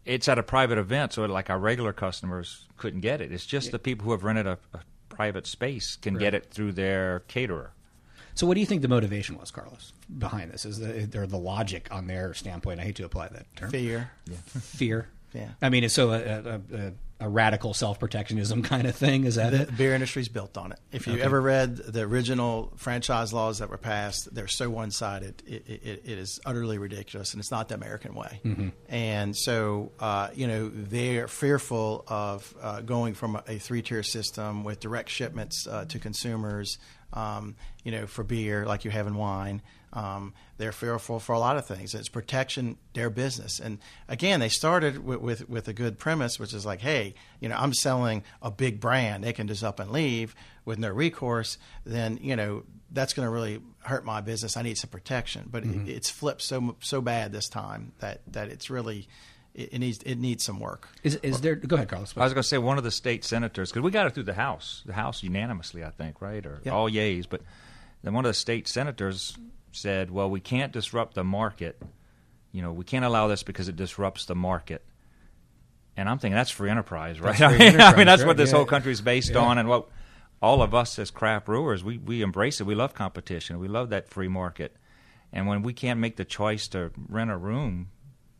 it's at a private event, so like our regular customers couldn't get it. It's just yeah. the people who have rented a, a private space can right. get it through their caterer. So what do you think the motivation was, Carlos, behind this? Is the, or the logic on their standpoint? I hate to apply that term. Fear. Yeah. Fear. Yeah. I mean, it's so a, a, a, a radical self-protectionism kind of thing. Is that the it? Beer industry's built on it. If you okay. ever read the original franchise laws that were passed, they're so one-sided. It, it, it is utterly ridiculous, and it's not the American way. Mm-hmm. And so, uh, you know, they're fearful of uh, going from a, a three-tier system with direct shipments uh, to consumers, um, you know, for beer like you have in wine. Um, they're fearful for a lot of things. It's protection, their business. And again, they started with, with, with a good premise, which is like, hey, you know, I'm selling a big brand. They can just up and leave with no recourse. Then, you know, that's going to really hurt my business. I need some protection. But mm-hmm. it, it's flipped so so bad this time that, that it's really it, it needs it needs some work. Is is there? Go ahead, Carlos. I was going to say one of the state senators, because we got it through the House, the House unanimously, I think, right, or yep. all yays. But then one of the state senators said, well, we can't disrupt the market. You know, we can't allow this because it disrupts the market. And I'm thinking that's free enterprise, right? Free enterprise, I mean, that's right? what this yeah. whole country is based yeah. on, and what all of us as craft brewers, we, we embrace it. We love competition. We love that free market. And when we can't make the choice to rent a room,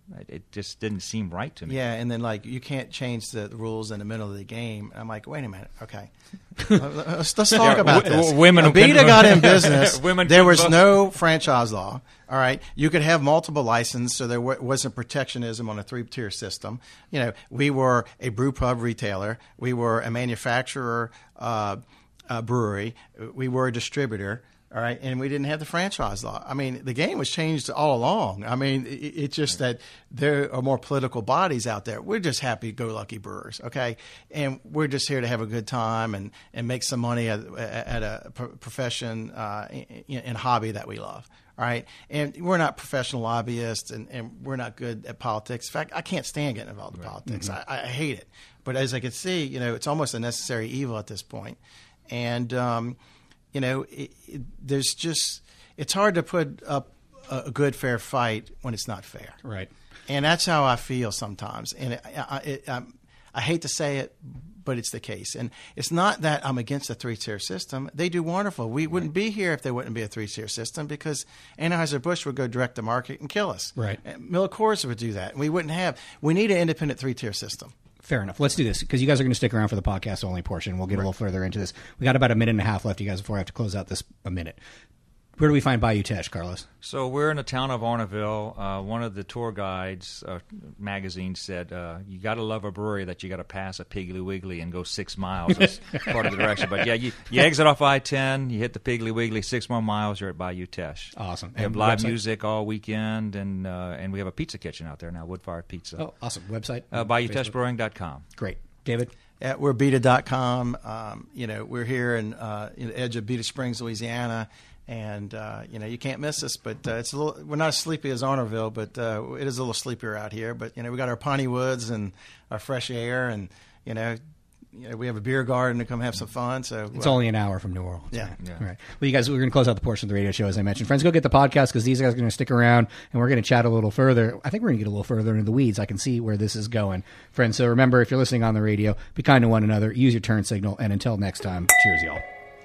it just didn't seem right to me. Yeah, and then, like, you can't change the rules in the middle of the game. I'm like, wait a minute. Okay. let's, let's talk yeah, about w- this. Women Abita got in business. women there was vote. no franchise law. All right. You could have multiple licenses, so there w- wasn't protectionism on a three-tier system. You know, we were a brew pub retailer. We were a manufacturer uh, uh, brewery. We were a distributor. All right, and we didn't have the franchise law. I mean, the game was changed all along. I mean, it, it's just that there are more political bodies out there. We're just happy-go-lucky brewers, okay? And we're just here to have a good time and, and make some money at, at a profession uh, and hobby that we love, all right? And we're not professional lobbyists, and, and we're not good at politics. In fact, I can't stand getting involved in right. politics. Mm-hmm. I, I hate it. But as I can see, you know, it's almost a necessary evil at this point. And um You know, it, it, there's just it's hard to put up a, a good, fair fight when it's not fair. Right. And that's how I feel sometimes. And it, I, it, I, I hate to say it, but it's the case. And it's not that I'm against a three-tier system. They do wonderful. We wouldn't be here if there wouldn't be a three-tier system, because Anheuser-Busch would go direct to market and kill us. Right. And Miller Coors would do that. And we wouldn't have. We need an independent three-tier system. Fair enough. Let's do this, because you guys are going to stick around for the podcast only portion. We'll get right. a little further into this. We got about a minute and a half left, you guys, before I have to close out this a minute. Where do we find Bayou Teche, Carlos? So we're in the town of Arnaville. Uh, one of the tour guides uh, magazine said, uh, you got to love a brewery that you got to pass a Piggly Wiggly and go six miles as part of the direction. But yeah, you, you exit off I ten, you hit the Piggly Wiggly, six more miles, you're at Bayou Teche. Awesome. We have live website? music all weekend, and uh, and we have a pizza kitchen out there now, wood-fired pizza. Oh, awesome. Website? Uh, Bayou Teche Brewing dot com. Great. David? Yeah, we're Beta dot com. Um, you know, we're here in, uh, in the edge of Beta Springs, Louisiana. And, uh, you know, you can't miss us, but uh, it's a little, we're not as sleepy as Arnaville, but uh, it is a little sleepier out here. But, you know, we got our piney woods and our fresh air, and, you know, you know, we have a beer garden to come have some fun. So it's well, only an hour from New Orleans. Yeah. Right? yeah. All right. Well, you guys, we're going to close out the portion of the radio show, as I mentioned. Friends, go get the podcast, because these guys are going to stick around, and we're going to chat a little further. I think we're going to get a little further into the weeds. I can see where this is going. Friends, so remember, if you're listening on the radio, be kind to one another, use your turn signal, and until next time, cheers, y'all.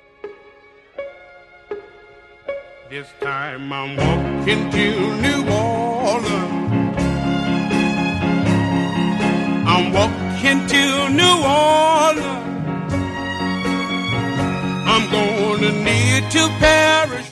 This time I'm walking to New Orleans. I'm walking to New Orleans. I'm gonna need to perish.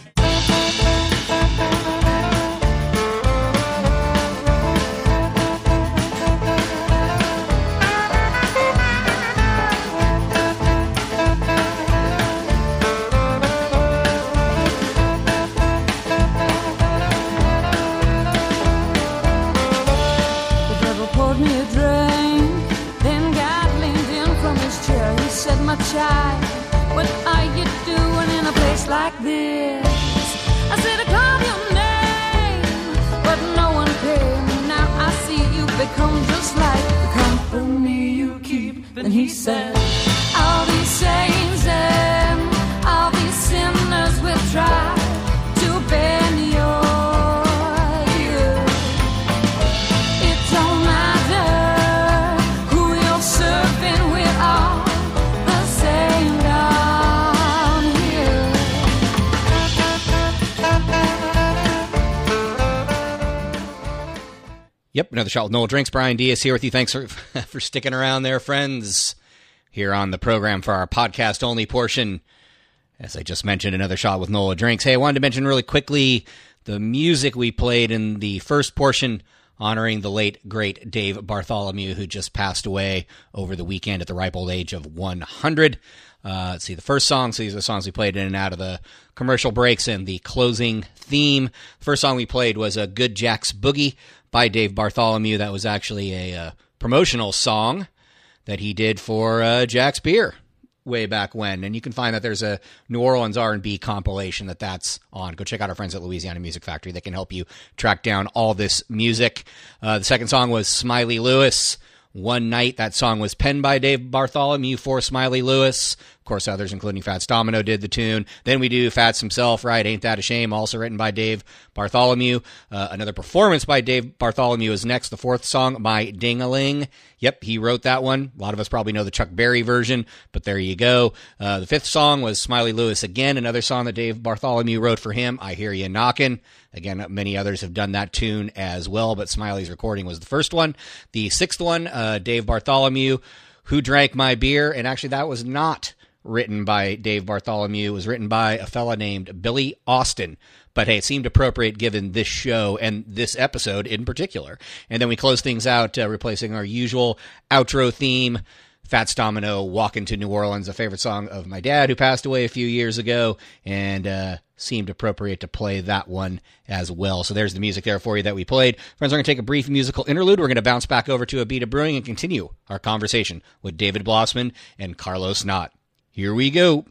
Child, what are you doing in a place like this? I said I called your name, but no one came. Now I see you become just like the company you keep. And he said, all these saints and all these sinners will try to bend your ear. It don't matter. Yep, another shot with Noel Drinks. Brian Diaz here with you. Thanks for, for sticking around there, friends, here on the program for our podcast-only portion. As I just mentioned, another shot with Noel Drinks. Hey, I wanted to mention really quickly the music we played in the first portion honoring the late, great Dave Bartholomew, who just passed away over the weekend at the ripe old age of one hundred. Uh, let's see, the first song, so these are the songs we played in and out of the commercial breaks and the closing theme. The first song we played was a Good Jack's Boogie by Dave Bartholomew. That was actually a uh, promotional song that he did for uh, Jack's Beer way back when. And you can find that there's a New Orleans R and B compilation that that's on. Go check out our friends at Louisiana Music Factory. They can help you track down all this music. Uh, the second song was Smiley Lewis, One Night. That song was penned by Dave Bartholomew for Smiley Lewis. Of course, others, including Fats Domino, did the tune. Then we do Fats himself, right? Ain't That a Shame, also written by Dave Bartholomew. Uh, another performance by Dave Bartholomew is next. The fourth song by Ding-a-Ling. Yep, he wrote that one. A lot of us probably know the Chuck Berry version, but there you go. Uh, the fifth song was Smiley Lewis again, another song that Dave Bartholomew wrote for him, I Hear You Knockin'. Again, many others have done that tune as well, but Smiley's recording was the first one. The sixth one, uh, Dave Bartholomew, Who Drank My Beer? And actually, that was not written by Dave Bartholomew. It was written by a fella named Billy Austin. But hey, it seemed appropriate given this show and this episode in particular. And then we close things out, uh, replacing our usual outro theme, Fats Domino, Walkin' to New Orleans, a favorite song of my dad who passed away a few years ago, and uh, seemed appropriate to play that one as well. So there's the music there for you that we played. Friends, we're going to take a brief musical interlude. We're going to bounce back over to Abita Brewing and continue our conversation with David Blossman and Carlos Knott. Here we go.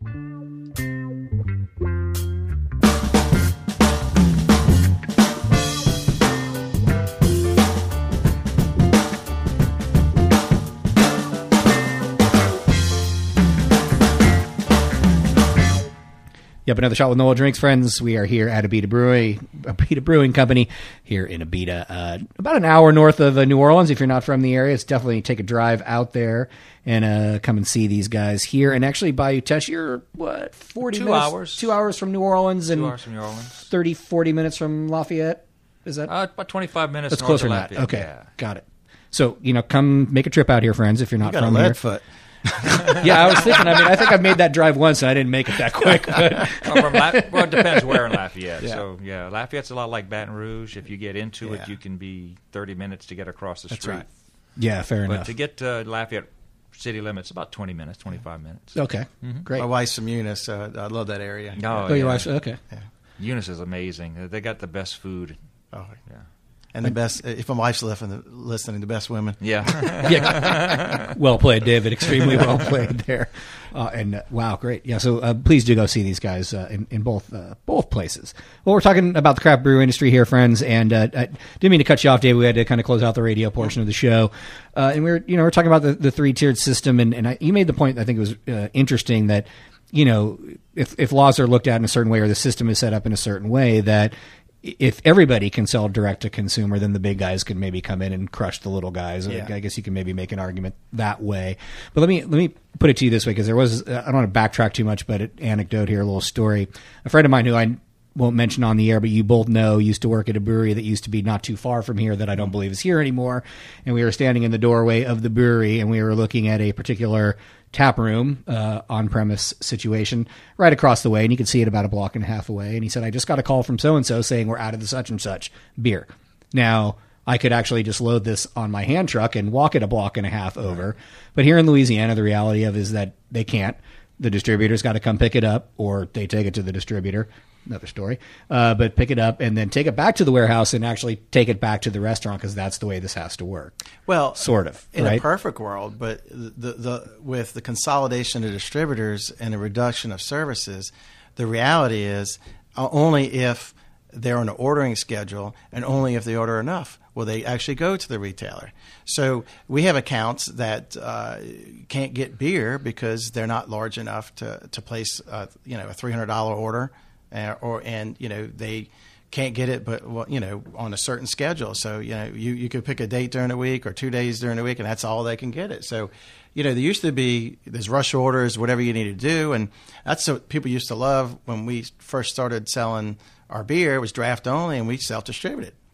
Yep, another shot with Noel Drinks, friends. We are here at Abita Brewing, Abita Brewing Company here in Abita, uh, about an hour north of uh, New Orleans. If you're not from the area, it's definitely take a drive out there and uh, come and see these guys here. And actually, Bayou Teche, you're what forty two minutes, hours, two hours from New Orleans, two and hours from New Orleans, thirty, forty minutes from Lafayette. Is that uh, about twenty-five minutes? That's north closer of than that. Lafayette. Okay, Yeah. Got it. So you know, come make a trip out here, friends. If you're not You got from a lead here. foot. Yeah, I was thinking. I mean, I think I've made that drive once, and I didn't make it that quick. But Well, from La- well, it depends where in Lafayette. Yeah. So, yeah, Lafayette's a lot like Baton Rouge. If you get into Yeah. it, you can be thirty minutes to get across the That's street. right. Yeah, fair But enough. to get to Lafayette city limits, about twenty minutes, twenty-five minutes. Okay, great. My wife's from Eunice, so I love that area. Oh, Oh, your yeah. wife's okay. Eunice is amazing. They got the best food. Oh, Yeah. and the best. If my wife's listening, listening, the best women. Yeah. Yeah. Well played, David. Extremely well played there. Uh, and uh, wow, great. Yeah. So uh, please do go see these guys uh, in, in both uh, both places. Well, we're talking about the craft brew industry here, friends. And uh, I didn't mean to cut you off, David. We had to kind of close out the radio portion of the show. Uh, and we were, you know, we're talking about the, the three tiered system. And, and I, you made the point. I think it was uh, interesting that, you know, if if laws are looked at in a certain way or the system is set up in a certain way, that if everybody can sell direct to consumer, then the big guys can maybe come in and crush the little guys. Yeah. I guess you can maybe make an argument that way. But let me let me put it to you this way, because there was I don't want to backtrack too much, but an anecdote here, a little story. A friend of mine who I won't mention on the air, but you both know, used to work at a brewery that used to be not too far from here that I don't believe is here anymore. And we were standing in the doorway of the brewery, and we were looking at a particular tap room, uh, on-premise situation right across the way, and you could see it about a block and a half away. And he said, I just got a call from so-and-so saying we're out of the such and such beer. Now, I could actually just load this on my hand truck and walk it a block and a half over. But here in Louisiana, the reality of is that they can't. The distributor's got to come pick it up, or they take it to the distributor. Another story. Uh, but pick it up and then take it back to the warehouse and actually take it back to the restaurant, because that's the way this has to work. Well, Sort of, in right? a perfect world, but the, the with the consolidation of distributors and the reduction of services, the reality is uh, only if they're on an ordering schedule and only if they order enough will they actually go to the retailer. So we have accounts that uh, can't get beer because they're not large enough to to place uh, you know a three hundred dollars order. Uh, or and you know they can't get it, but well, you know on a certain schedule. So you know you, you could pick a date during the week or two days during the week, and that's all they can get it. So you know there used to be there's rush orders, whatever you need to do, and that's what people used to love when we first started selling our beer. It was draft only, and we self distributed.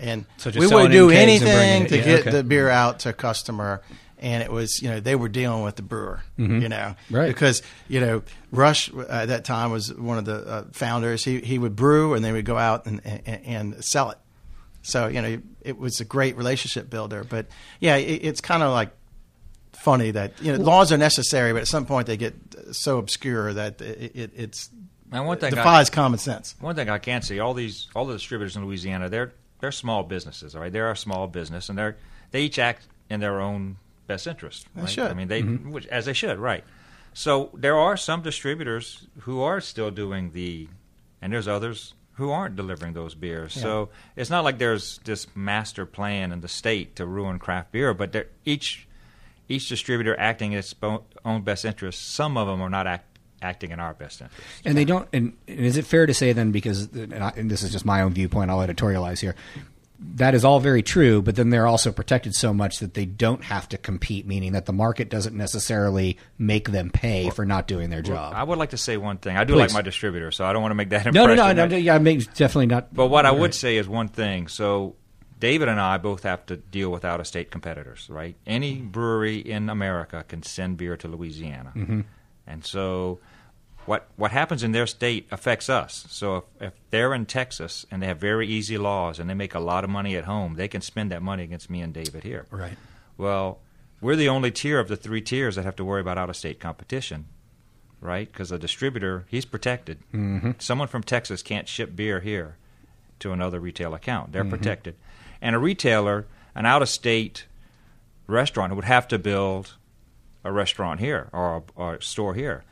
and So just we selling would in do kegs and bringing anything it- to yeah, get okay. the beer out to a customer. And it was, you know, they were dealing with the brewer, you know, Right. because, you know, Rush uh, at that time was one of the uh, founders. He he would brew and then would go out and, and, and sell it. So, you know, it was a great relationship builder. But, yeah, it, it's kind of like funny that, you know, laws are necessary, but at some point they get so obscure that it, it it's And one thing defies I, common sense. One thing I can say, all these all the distributors in Louisiana, they're they're small businesses, all right? They're a small business, and they're they each act in their own best interest. They Right? should. I mean, they which, as they should, right? So there are some distributors who are still doing the, and there's others who aren't delivering those beers. Yeah. So it's not like there's this master plan in the state to ruin craft beer, but they're- each each distributor acting in its bo- own best interest. Some of them are not act, acting in our best interest. And they don't. And, and is it fair to say then, because and, I, and this is just my own viewpoint, I'll editorialize here. That is all very true, but then they're also protected so much that they don't have to compete, meaning that the market doesn't necessarily make them pay for not doing their job. I would like to say one thing. I do Please. like my distributor, so I don't want to make that no, impression. no, no, right? no. Yeah, I mean, definitely not. But what I would right. say is one thing. So David and I both have to deal with out-of-state competitors, right? Any brewery in America can send beer to Louisiana. Mm-hmm. And so what what happens in their state affects us. So if, if they're in Texas and they have very easy laws and they make a lot of money at home, they can spend that money against me and David here. Right. Well, we're the only tier of the three tiers that have to worry about out-of-state competition, right? Because a distributor, he's protected. Mm-hmm. Someone from Texas can't ship beer here to another retail account. They're Mm-hmm. protected. And a retailer, an out-of-state restaurant, would have to build a restaurant here or a, or a store here.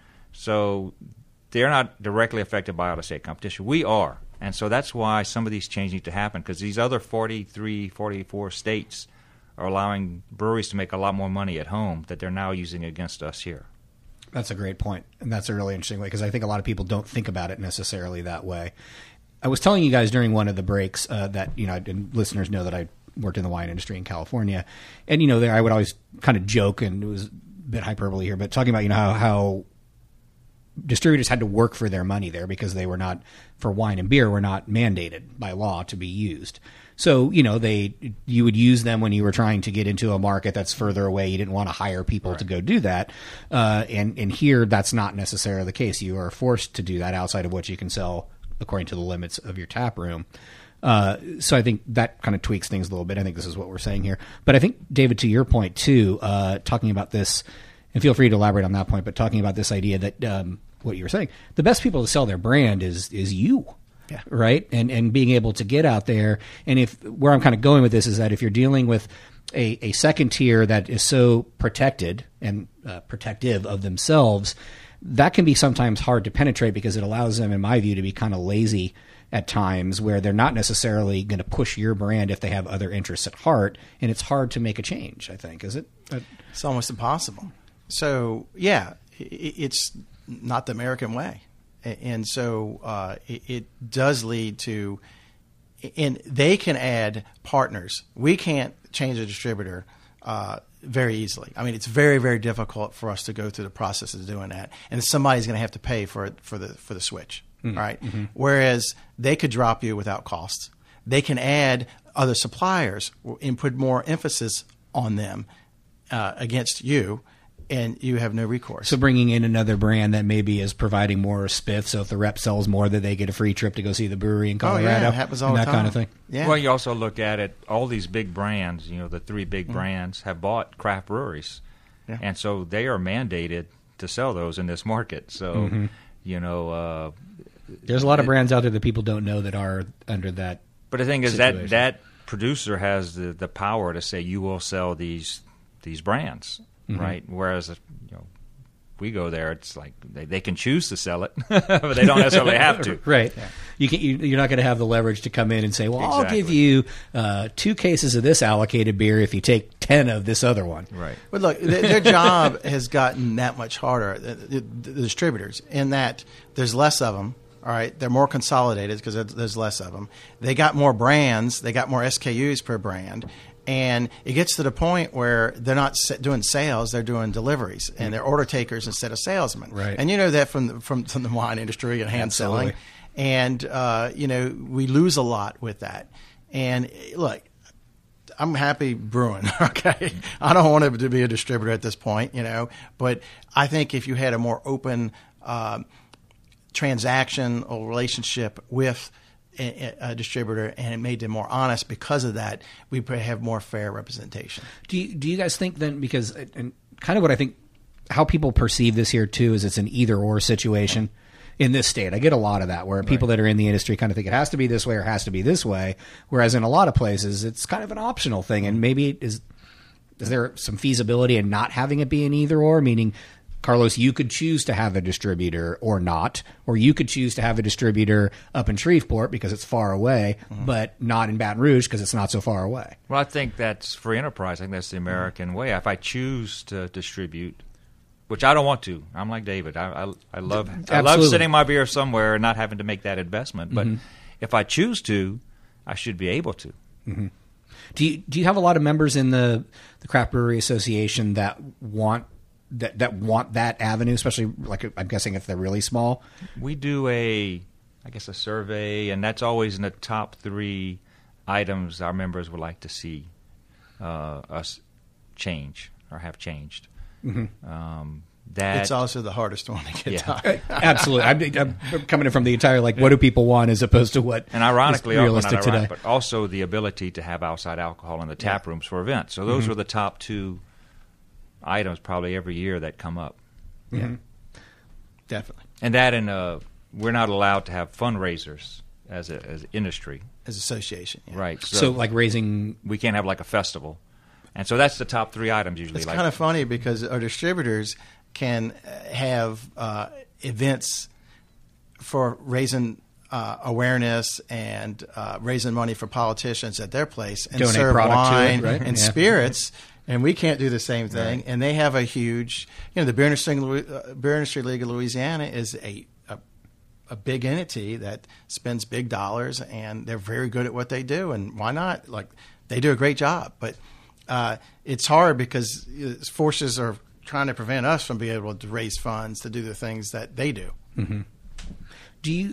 So they're not directly affected by out-of-state competition. We are. And so that's why some of these changes need to happen, because these other forty-three, forty-four states are allowing breweries to make a lot more money at home that they're now using against us here. That's a great point, and that's a really interesting way, because I think a lot of people don't think about it necessarily that way. I was telling you guys during one of the breaks uh, that, you know, and listeners know that I worked in the wine industry in California, and, you know, there I would always kind of joke, and it was a bit hyperbole here, but talking about, you know, how, how distributors had to work for their money there because they were not, for wine and beer, were not mandated by law to be used. So, you know, they you would use them when you were trying to get into a market that's further away. You didn't want to hire people to go do that. Uh, and, and here, that's not necessarily the case. You are forced to do that outside of what you can sell according to the limits of your tap room. Uh, so I think that kind of tweaks things a little bit. I think this is what we're saying here. But I think, David, to your point, too, uh, talking about this, and feel free to elaborate on that point, but talking about this idea that um, what you were saying, the best people to sell their brand is is you. Yeah. Right. And and being able to get out there. And if where I'm kind of going with this is that if you're dealing with a, a second tier that is so protected and uh, protective of themselves, that can be sometimes hard to penetrate because it allows them, in my view, to be kind of lazy at times where they're not necessarily going to push your brand if they have other interests at heart. And it's hard to make a change, I think. Is it? Uh, It's almost impossible. So, yeah, i- i- it's not the American way. A- And so uh, it, it does lead to, and they can add partners. We can't change a distributor uh, very easily. I mean, it's very, very difficult for us to go through the process of doing that. And somebody's going to have to pay for it, for the for the switch, Mm-hmm. right? Whereas they could drop you without costs. They can add other suppliers and put more emphasis on them uh, against you, and you have no recourse. So bringing in another brand that maybe is providing more spiff, so if the rep sells more, that they get a free trip to go see the brewery in Oh, Colorado. yeah, it happens all and the that time. kind of thing. Yeah. Well, you also look at it, all these big brands, you know, the three big brands have bought craft breweries. Yeah. And so they are mandated to sell those in this market. So, you know, uh, There's a lot of brands out there that people don't know that are under that. but the thing is situation. that that producer has the, the power to say you will sell these these brands, right? Whereas, you know, we go there, it's like they, they can choose to sell it, but they don't necessarily have to. Right. You can, you, you're not going to have the leverage to come in and say, well, I'll Exactly. give you uh, two cases of this allocated beer if you take ten of this other one. Right. But look, th- their job has gotten that much harder, the, the, the distributors, in that there's less of them. All right, they're more consolidated because there's less of them. They got more brands. They got more S K Us per brand. And it gets to the point where they're not sa- doing sales; they're doing deliveries, and they're order takers instead of salesmen. Right. And you know that from the, from, from the wine industry and hand Absolutely. selling. And uh, you know we lose a lot with that. And look, I'm happy brewing. Okay, I don't want to be a distributor at this point, you know. But I think if you had a more open uh, transaction or relationship with a, a distributor, and it made them more honest because of that, we probably have more fair representation. Do you, do you guys think then, because and kind of what I think, how people perceive this here too, is it's an either or situation in this state. I get a lot of that where people right. that are in the industry kind of think it has to be this way or has to be this way, whereas in a lot of places it's kind of an optional thing. And maybe is is there some feasibility in not having it be an either or, meaning, Carlos, you could choose to have a distributor or not, or you could choose to have a distributor up in Shreveport because it's far away, mm-hmm. but not in Baton Rouge because it's not so far away. Well, I think that's free enterprise. I think that's the American mm-hmm. way. If I choose to distribute, which I don't want to, I'm like David. I I, I love Absolutely. I love sitting my beer somewhere and not having to make that investment. But mm-hmm. if I choose to, I should be able to. Mm-hmm. Do you do you have a lot of members in the the Craft Brewery Association that want that that want that avenue, especially, like, I'm guessing if they're really small? We do a, I guess, a survey, and that's always in the top three items our members would like to see uh, us change or have changed. Mm-hmm. Um, that it's also the hardest one to get yeah. done. Absolutely. I'm, I'm coming in from the entire, like, what do people want as opposed to what and ironically, is realistic not ironic, today. but also the ability to have outside alcohol in the tap yeah. rooms for events. So those mm-hmm. are the top two items probably every year that come up. Mm-hmm. Yeah, definitely. And that, and uh, we're not allowed to have fundraisers as a as industry, as association, yeah. right? So, so, like raising, we can't have like a festival, and so that's the top three items usually. It's like, kind of funny because our distributors can have uh, events for raising uh, awareness and uh, raising money for politicians at their place and donate serve product wine to it, right? and yeah. spirits. And we can't do the same thing. Right. And they have a huge, you know, the Beer Industry, uh, Beer Industry League of Louisiana is a, a a big entity that spends big dollars, and they're very good at what they do. And why not? Like, they do a great job. But uh, it's hard because forces are trying to prevent us from being able to raise funds to do the things that they do. Mm-hmm. Do you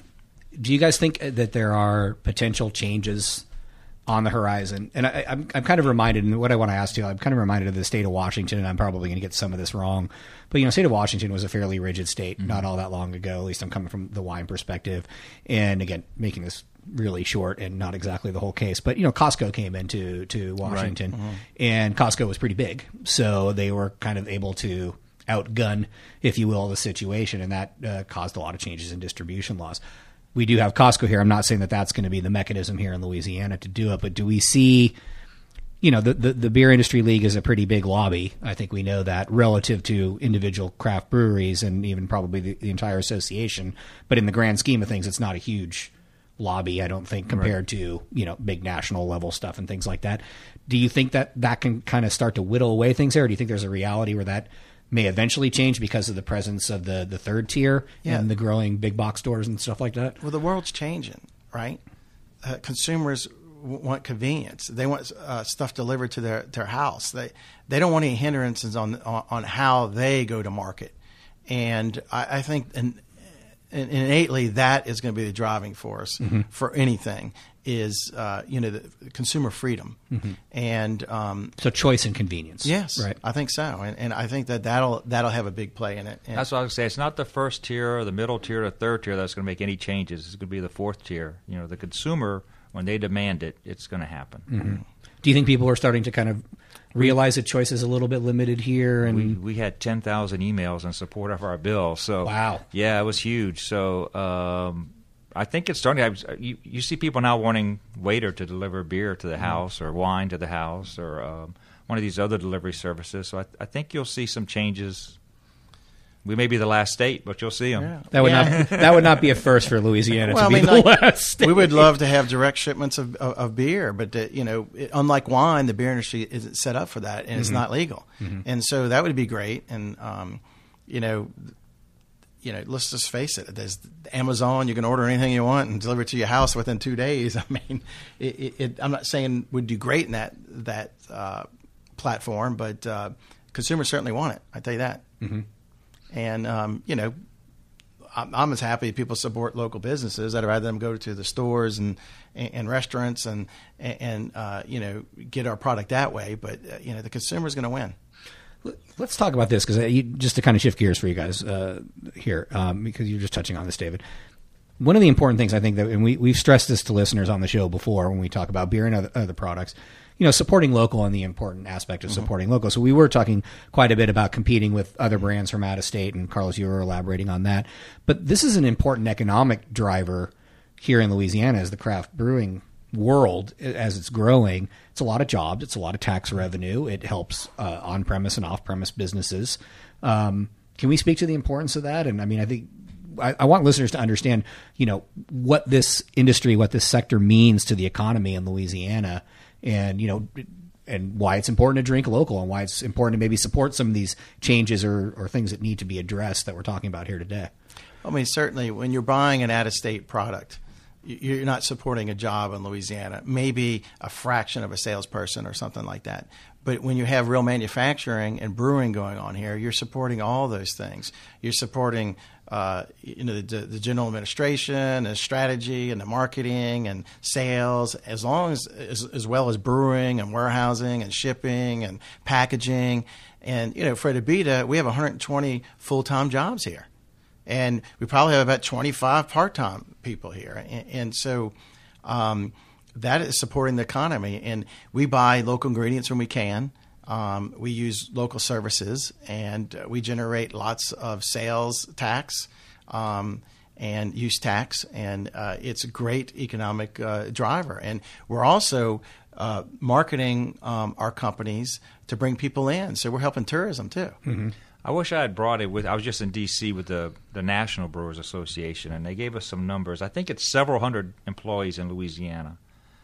do you guys think that there are potential changes on the horizon? And I, I'm, I'm kind of reminded, and what I want to ask you, I'm kind of reminded of the state of Washington, and I'm probably going to get some of this wrong, but, you know, state of Washington was a fairly rigid state mm-hmm. not all that long ago. At least I'm coming from the wine perspective. And again, making this really short and not exactly the whole case, but, you know, Costco came into to Washington, right. mm-hmm. and Costco was pretty big, so they were kind of able to outgun, if you will, the situation, and that uh, caused a lot of changes in distribution laws. We do have Costco here. I'm not saying that that's going to be the mechanism here in Louisiana to do it, but do we see, you know, the, the, the Beer Industry League is a pretty big lobby. I think we know that relative to individual craft breweries and even probably the, the entire association. But in the grand scheme of things, it's not a huge lobby, I don't think, compared right. to, you know, big national level stuff and things like that. Do you think that that can kind of start to whittle away things there? Or do you think there's a reality where that may eventually change because of the presence of the, the third tier yeah. and the growing big box stores and stuff like that? Well, the world's changing, right? Uh, consumers w- want convenience. They want uh, stuff delivered to their, their house. They they don't want any hindrances on on, on how they go to market. And I, I think in, in, innately that is going to be the driving force mm-hmm. for anything. Is uh, you know, the consumer freedom mm-hmm. and um, so choice and convenience. Yes, right. I think so, and, and I think that that'll that'll have a big play in it. And that's what I was going to say. It's not the first tier or the middle tier or the third tier that's going to make any changes. It's going to be the fourth tier. You know, the consumer, when they demand it, it's going to happen. Mm-hmm. Do you think people are starting to kind of realize that choice is a little bit limited here? And we, we had ten thousand emails in support of our bill. So wow, yeah, it was huge. So. Um, I think it's starting. You, you see people now wanting waiter to deliver beer to the house or wine to the house or um, one of these other delivery services. So I, I think you'll see some changes. We may be the last state, but you'll see them. Yeah. That would yeah. not that would not be a first for Louisiana well, to I be mean, the like, last state. We would love to have direct shipments of, of, of beer, but the, you know, it, unlike wine, the beer industry isn't set up for that, and mm-hmm. it's not legal. Mm-hmm. And so that would be great. And um, you know. You know, let's just face it. There's Amazon. You can order anything you want and deliver it to your house within two days. I mean, it, it, it, I'm not saying we'd do great in that that uh, platform, but uh, consumers certainly want it. I tell you that. Mm-hmm. And um, you know, I'm, I'm as happy people support local businesses. I'd rather them go to the stores and and, and restaurants and and uh, you know, get our product that way. But uh, you know, the consumer is going to win. Let's talk about this because just to kind of shift gears for you guys uh, here, um, because you're just touching on this, David. One of the important things I think that, and we, we've stressed this to listeners on the show before when we talk about beer and other, other products, you know, supporting local and the important aspect of mm-hmm. supporting local. So we were talking quite a bit about competing with other brands from out of state, and Carlos, you were elaborating on that. But this is an important economic driver here in Louisiana as the craft brewing world, as it's growing. It's a lot of jobs. It's a lot of tax revenue. It helps uh, on-premise and off-premise businesses. Um, can we speak to the importance of that? And I mean, I think I, I want listeners to understand, you know, what this industry, what this sector means to the economy in Louisiana, and, you know, and why it's important to drink local and why it's important to maybe support some of these changes or, or things that need to be addressed that we're talking about here today. I mean, certainly when you're buying an out-of-state product, you're not supporting a job in Louisiana, maybe a fraction of a salesperson or something like that. But when you have real manufacturing and brewing going on here, you're supporting all those things. You're supporting uh, you know, the, the general administration and strategy and the marketing and sales, as long as, as as well as brewing and warehousing and shipping and packaging. And you know, for Abita, we have one hundred twenty full-time jobs here. And we probably have about twenty-five part-time people here. And, and so um, that is supporting the economy. And we buy local ingredients when we can. Um, we use local services, and uh, we generate lots of sales tax um, and use tax. And uh, it's a great economic uh, driver. And we're also uh, marketing um, our companies to bring people in. So we're helping tourism, too. Mm-hmm. I wish I had brought it with. I was just in D C with the, the National Brewers Association, and they gave us some numbers. I think it's several hundred employees in Louisiana.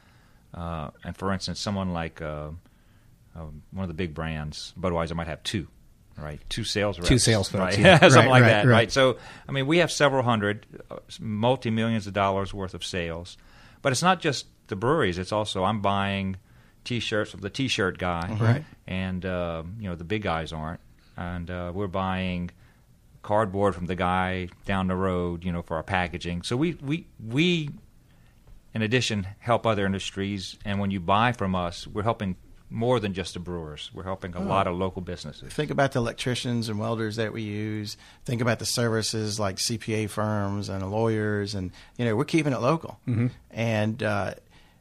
Uh, and for instance, someone like uh, uh, one of the big brands, Budweiser, might have two, right? Two sales reps. Two sales folks, right? yeah. Something right, like right, that, right. right? So, I mean, we have several hundred, uh, multi-millions of dollars worth of sales. But it's not just the breweries. It's also I'm buying T-shirts from the T-shirt guy. Right. And, uh, you know, the big guys aren't. And uh, we're buying cardboard from the guy down the road, you know, for our packaging. So we, we, we, in addition, help other industries. And when you buy from us, we're helping more than just the brewers. We're helping a oh. lot of local businesses. Think about the electricians and welders that we use. Think about the services like C P A firms and lawyers. And, you know, we're keeping it local. Mm-hmm. And uh,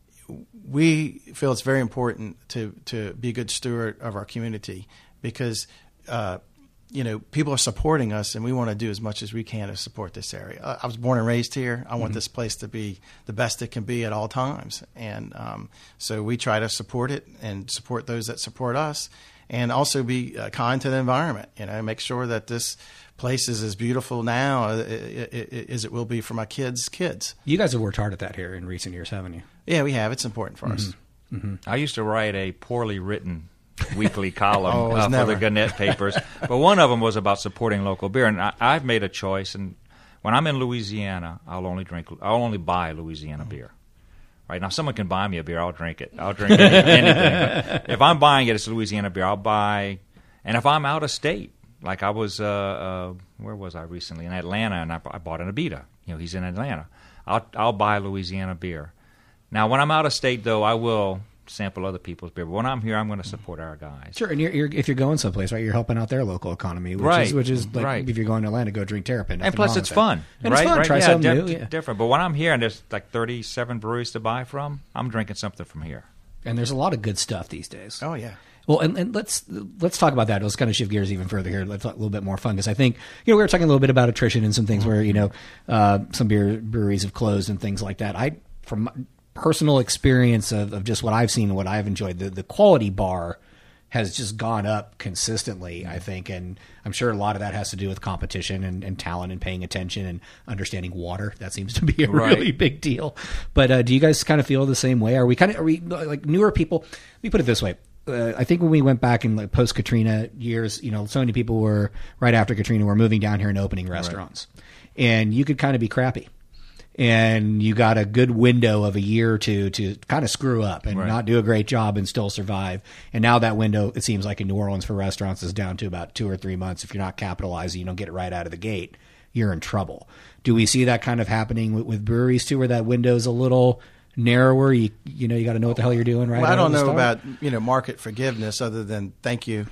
we feel it's very important to, to be a good steward of our community because – Uh, you know, people are supporting us, and we want to do as much as we can to support this area. Uh, I was born and raised here. I want mm-hmm. this place to be the best it can be at all times. And um, so we try to support it and support those that support us, and also be uh, kind to the environment, you know, make sure that this place is as beautiful now as it will be for my kids' kids. You guys have worked hard at that here in recent years, haven't you? Yeah, we have. It's important for mm-hmm. us. Mm-hmm. I used to write a poorly written weekly column oh, uh, for never. the Gannett papers, but one of them was about supporting local beer. And I, I've made a choice, and when I'm in Louisiana, I'll only drink, I'll only buy Louisiana beer. Right now, someone can buy me a beer, I'll drink it. I'll drink anything. But if I'm buying it, it's Louisiana beer. I'll buy, and if I'm out of state, like I was, uh, uh, where was I recently? In Atlanta, and I, I bought an Abita. You know, he's in Atlanta. I'll I'll buy Louisiana beer. Now, when I'm out of state, though, I will sample other people's beer. But when I'm here, I'm going to support our guys. Sure, and you're, you're, if you're going someplace, right, you're helping out their local economy, which right. is which is like right. if you're going to Atlanta, go drink Terrapin. And plus, it's fun. And right? it's fun. Right? Try yeah, something di- new. Yeah. Different. But when I'm here and there's like thirty-seven breweries to buy from, I'm drinking something from here. And there's a lot of good stuff these days. Oh yeah. Well, and, and let's let's talk about that. Let's kind of shift gears even further here. Let's talk a little bit more fun because I think you know we were talking a little bit about attrition and some things where you know uh, some beer breweries have closed and things like that. I from personal experience of, of just what I've seen and what I've enjoyed, the, the quality bar has just gone up consistently, I think. And I'm sure a lot of that has to do with competition and, and talent and paying attention and understanding water. That seems to be a right. really big deal. But uh, do you guys kind of feel the same way? Are we kind of, are we like newer people? Let me put it this way. Uh, I think when we went back in like post Katrina years, you know, so many people were right after Katrina were moving down here and opening restaurants, right. and you could kind of be crappy. And you got a good window of a year or two to kind of screw up and right. not do a great job and still survive. And now that window, it seems like in New Orleans for restaurants, is down to about two or three months. If you're not capitalizing, you don't get it right out of the gate. you're in trouble. Do we see that kind of happening with, with breweries too, where that window's a little narrower? You you know you got to know what the hell you're doing, right? Well, I don't out of know the start? about you know market forgiveness other than thank you,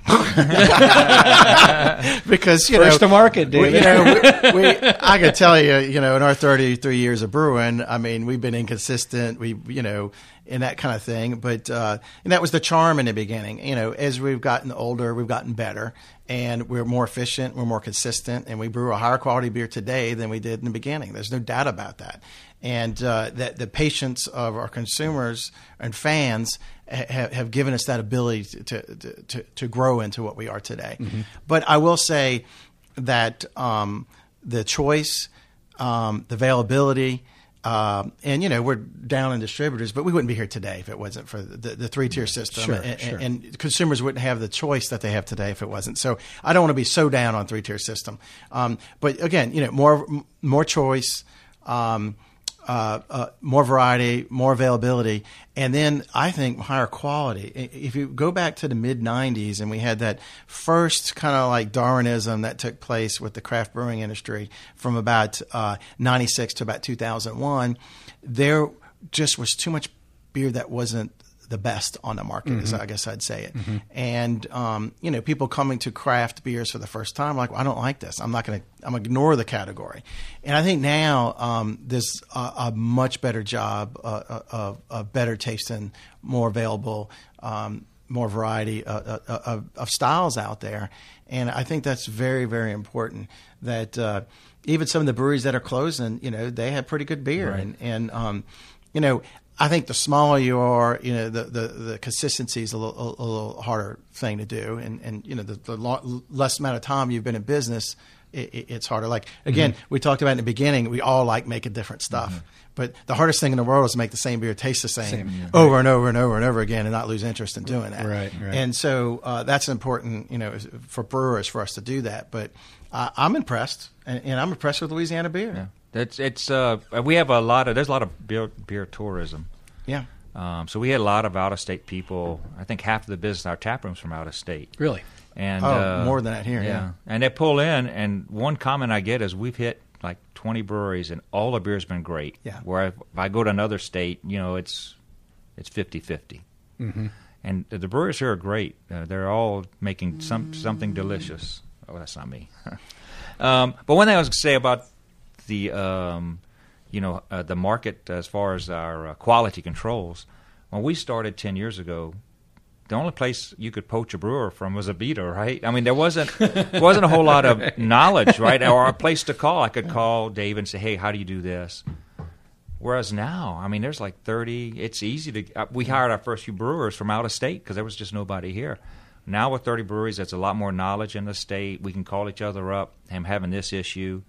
because you First know to market, we, David. you know we, we, I could tell you, you know, in our thirty-three years of brewing, I mean, we've been inconsistent. We you know. And that kind of thing. But uh, and that was the charm in the beginning. You know, as we've gotten older, we've gotten better, and we're more efficient, we're more consistent, and we brew a higher quality beer today than we did in the beginning. There's no doubt about that. And uh, that the patience of our consumers and fans ha- have given us that ability to, to, to, to grow into what we are today. Mm-hmm. But I will say that um, the choice, um, the availability, Um, and, you know, we're down in distributors, but we wouldn't be here today if it wasn't for the, the three-tier system. Sure, and, sure. and consumers wouldn't have the choice that they have today if it wasn't. So I don't want to be so down on three-tier system. Um, but, again, you know, more more choice, um, uh, uh, more variety, more availability, and then I think higher quality. If you go back to the mid nineties and we had that first kind of like Darwinism that took place with the craft brewing industry from about uh, ninety-six to about two thousand one, there just was too much beer that wasn't the best on the market, mm-hmm. as I guess I'd say it. Mm-hmm. And, um, you know, people coming to craft beers for the first time, like, well, I don't like this. I'm not going to, I'm going to ignore the category. And I think now um, there's a, a much better job uh, of, of better tasting, more available, um, more variety uh, uh, of, of styles out there. And I think that's very, very important that uh, even some of the breweries that are closing, you know, they have pretty good beer. Right. And, and um, you know, I think the smaller you are, you know, the, the, the consistency is a little, a, a little harder thing to do. And, and you know, the, the lo- less amount of time you've been in business, it, it, it's harder. Like, again, mm-hmm. we talked about in the beginning, we all like making different stuff. Mm-hmm. But the hardest thing in the world is to make the same beer taste the same, same yeah. over and over and over and over again and not lose interest in doing that. Right, right. And so uh, that's important, you know, for brewers for us to do that. But uh, I'm impressed, and, and I'm impressed with Louisiana beer. Yeah. It's it's uh we have a lot of there's a lot of beer, beer tourism. Yeah. Um, so we had a lot of out of state people. I think half of the business our tap rooms from out of state. Really? And oh, uh, more than that here. Yeah. yeah. And they pull in, and one comment I get is we've hit like twenty breweries, and all the beer's been great. Yeah. Where if I go to another state, you know, it's it's fifty-fifty. Mm-hmm. And the breweries here are great. Uh, they're all making some something delicious. Oh, that's not me. um, but one thing I was going to say about the um, you know uh, the market as far as our uh, quality controls. When we started ten years ago, the only place you could poach a brewer from was a Abita, right? I mean, there wasn't there wasn't a whole lot of knowledge, right, or a place to call. I could call Dave and say, "Hey, how do you do this?" Whereas now, I mean, there's like thirty. It's easy to. Uh, we hired our first few brewers from out of state because there was just nobody here. Now with thirty breweries, there's a lot more knowledge in the state. We can call each other up. I'm having this issue.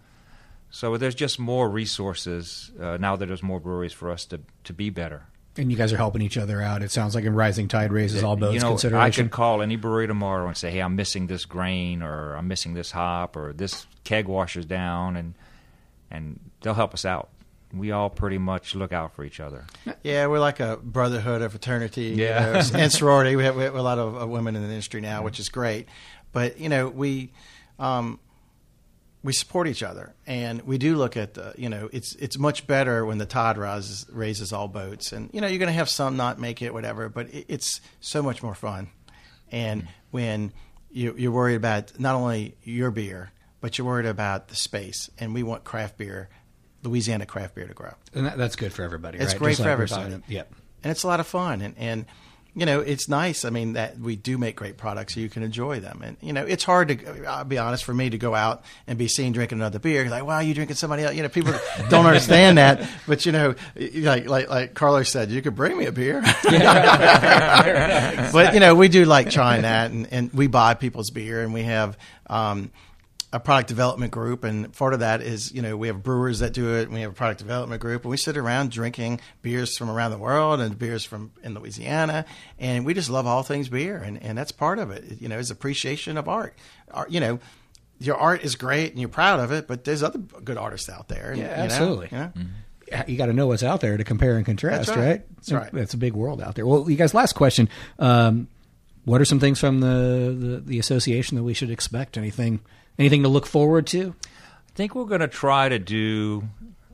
So there's just more resources uh, now that there's more breweries for us to, to be better. And you guys are helping each other out. It sounds like a rising tide raises all boats. You know, consideration. I can call any brewery tomorrow and say, "Hey, I'm missing this grain, or I'm missing this hop, or this keg washer's down," and and they'll help us out. We all pretty much look out for each other. Yeah, we're like a brotherhood, a fraternity, yeah. you know, and sorority. We have, we have a lot of uh, women in the industry now, which is great. But you know, we. Um, We support each other, and we do look at the, you know, it's it's much better when the tide rises, raises all boats. And, you know, you're going to have some not make it, whatever, but it, it's so much more fun. And mm-hmm. when you, you're worried about not only your beer, but you're worried about the space. And we want craft beer, Louisiana craft beer to grow. And that, that's good for everybody, it's right? great Just for like we're everybody. talking- Yep. And it's a lot of fun. And, and you know, it's nice. I mean, that we do make great products so you can enjoy them. And, you know, it's hard to, I'll be honest, for me to go out and be seen drinking another beer. Like, wow, you drinking somebody else. You know, people don't understand that. But, you know, like like like Carlos said, you could bring me a beer. But, you know, we do like trying that. And, and we buy people's beer, and we have um, a product development group, and part of that is, you know, we have brewers that do it, and we have a product development group, and we sit around drinking beers from around the world and beers from in Louisiana, and we just love all things beer, and, and that's part of it. You know, it's appreciation of art. art. You know, your art is great, and you're proud of it, but there's other good artists out there. Yeah, you know, absolutely. you know? Mm-hmm. You got to know what's out there to compare and contrast, That's right. right? That's right. That's a big world out there. Well, you guys, last question. Um, what are some things from the, the, the association that we should expect? Anything Anything to look forward to? I think we're going to try to do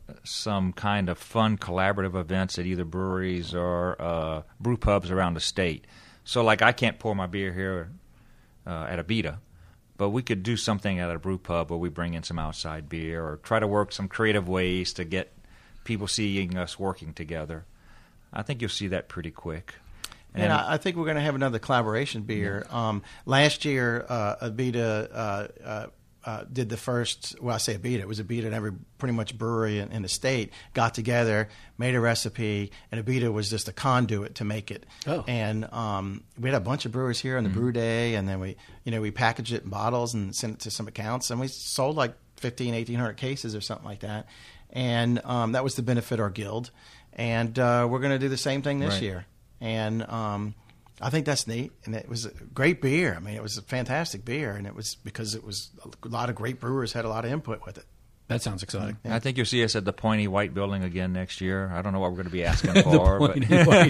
some kind of fun collaborative events at either breweries or uh, brew pubs around the state. So, like, I can't pour my beer here uh, at Abita, but we could do something at a brew pub where we bring in some outside beer or try to work some creative ways to get people seeing us working together. I think you'll see that pretty quick. And, and I, I think we're going to have another collaboration beer. Yeah. Um, last year, uh, Abita uh, uh, uh, did the first, well, I say Abita, it was Abita and every pretty much brewery in, in the state got together, made a recipe, and Abita was just a conduit to make it. Oh. And um, we had a bunch of brewers here on the mm-hmm. brew day, and then we, you know, we packaged it in bottles and sent it to some accounts, and we sold like fifteen, eighteen hundred cases or something like that. And um, that was to benefit our guild. And uh, we're going to do the same thing this right. year. And um, I think that's neat. And it was a great beer. I mean, it was a fantastic beer. And it was because it was a lot of great brewers had a lot of input with it. That sounds exciting. Yeah. I think you'll see us at the Pointy White Building again next year. I don't know what we're going to be asking for, but,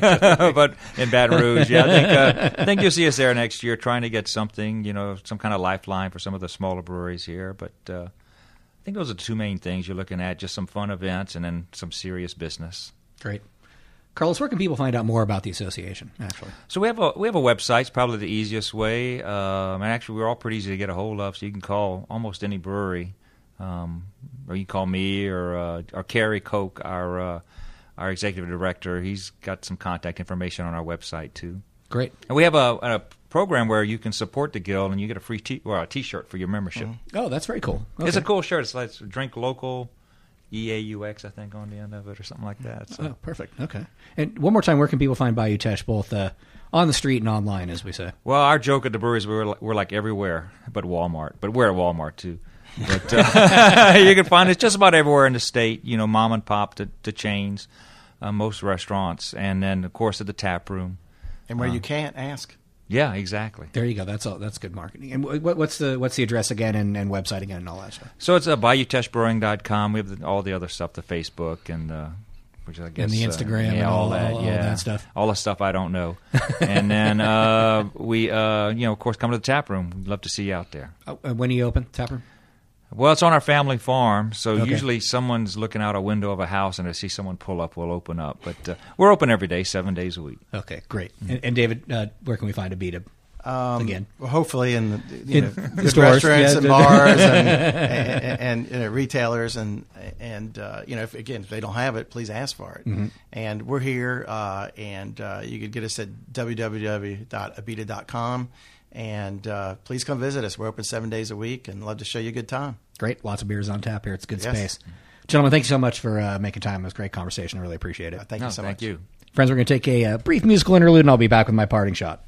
but in Baton Rouge, yeah, I think uh, I think you'll see us there next year, trying to get something, you know, some kind of lifeline for some of the smaller breweries here. But uh, I think those are the two main things you're looking at: just some fun events and then some serious business. Great. Carlos, where can people find out more about the association, actually? So we have a we have a website. It's probably the easiest way. Um, and actually, we're all pretty easy to get a hold of, so you can call almost any brewery. Um, or you can call me or uh, or Kerry Koch, our uh, our executive director. He's got some contact information on our website, too. Great. And we have a, a program where you can support the Guild and you get a free t- well, a T-shirt for your membership. Mm-hmm. Oh, that's very cool. Okay. It's a cool shirt. It's like Drink Local, E A U X, I think, on the end of it or something like that. So. Oh, perfect. Okay. And one more time, where can people find Bayou Teche, both uh, on the street and online, as we say? Well, our joke at the brewery is we're, we're like everywhere but Walmart. But we're at Walmart, too. But uh, you can find it just about everywhere in the state, you know, mom and pop to, to chains, uh, most restaurants, and then, of course, at the tap room. And where uh, you can't, ask. Yeah, exactly. There you go. That's all. That's good marketing. And what, what's the what's the address again and, and website again and all that stuff? So it's uh, bayou teche brewing dot com. We have the, all the other stuff, the Facebook and the, which I guess and the Instagram uh, yeah, and all, all that, all, yeah, all that stuff. All the stuff I don't know. And then uh, we, uh, you know, of course, come to the tap room. We'd love to see you out there. Oh, when are you open, tap room? Well, it's on our family farm, so Okay. usually someone's looking out a window of a house and they see someone pull up, we'll open up. But uh, we're open every day, seven days a week. Okay, great. And, and David, uh, where can we find Abita? Um, Again, well, hopefully in the, you In know, the good stores, restaurants yeah. and bars and and, and, and uh, retailers and and uh, you know if, again if they don't have it, please ask for it. Mm-hmm. And we're here, uh, and uh, you could get us at w w w dot abita dot com, and uh, please come visit us. We're open seven days a week, and love to show you a good time. Great. Lots of beers on tap here. It's good Yes. space. Gentlemen, thank you so much for uh, making time. It was a great conversation. I really appreciate it. Uh, thank No, you so thank much. you. Friends, we're going to take a uh, brief musical interlude, and I'll be back with my parting shot.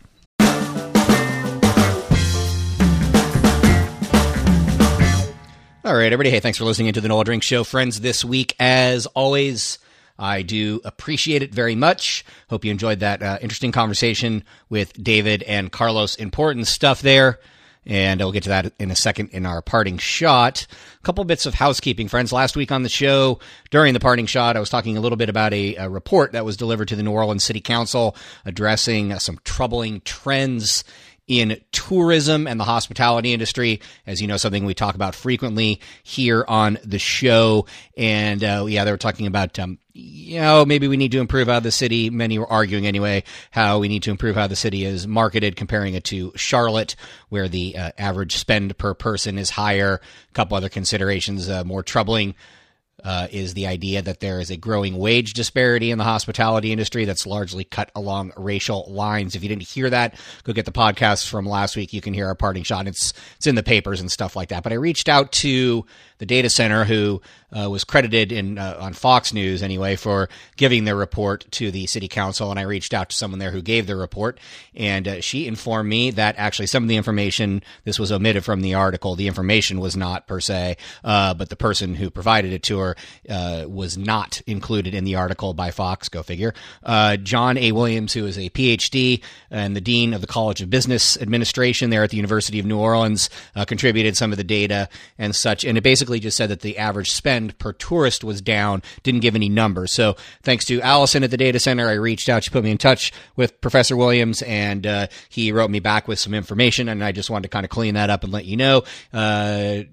All right, everybody. Hey, thanks for listening to the Noel Drink Show. Friends, this week, as always, I do appreciate it very much. Hope you enjoyed that uh, interesting conversation with David and Carlos. Important stuff there. And we'll get to that in a second in our parting shot. A couple bits of housekeeping, friends. Last week on the show, during the parting shot, I was talking a little bit about a, a report that was delivered to the New Orleans City Council addressing uh, some troubling trends in tourism and the hospitality industry. As you know, something we talk about frequently here on the show. And uh, yeah, they were talking about, um, you know, maybe we need to improve how the city, many were arguing anyway, how we need to improve how the city is marketed, comparing it to Charlotte, where the uh, average spend per person is higher. A couple other considerations, uh, more troubling. Uh, is the idea that there is a growing wage disparity in the hospitality industry that's largely cut along racial lines. If you didn't hear that, go get the podcast from last week. You can hear our parting shot. It's it's in the papers and stuff like that. But I reached out to the data center, who uh, was credited in uh, on Fox News anyway for giving the report to the city council, and I reached out to someone there who gave the report, and uh, she informed me that actually some of the information, this was omitted from the article. The information was not per se, uh, but the person who provided it to her uh, was not included in the article by Fox. Go figure. Uh, John A. Williams, who is a P H D and the dean of the College of Business Administration there at the University of New Orleans, uh, contributed some of the data and such, and it basically just said that the average spend per tourist was down, didn't give any numbers. So thanks to Allison at the data center, I reached out. She put me in touch with Professor Williams, and uh, he wrote me back with some information, and I just wanted to kind of clean that up and let you know. Uh,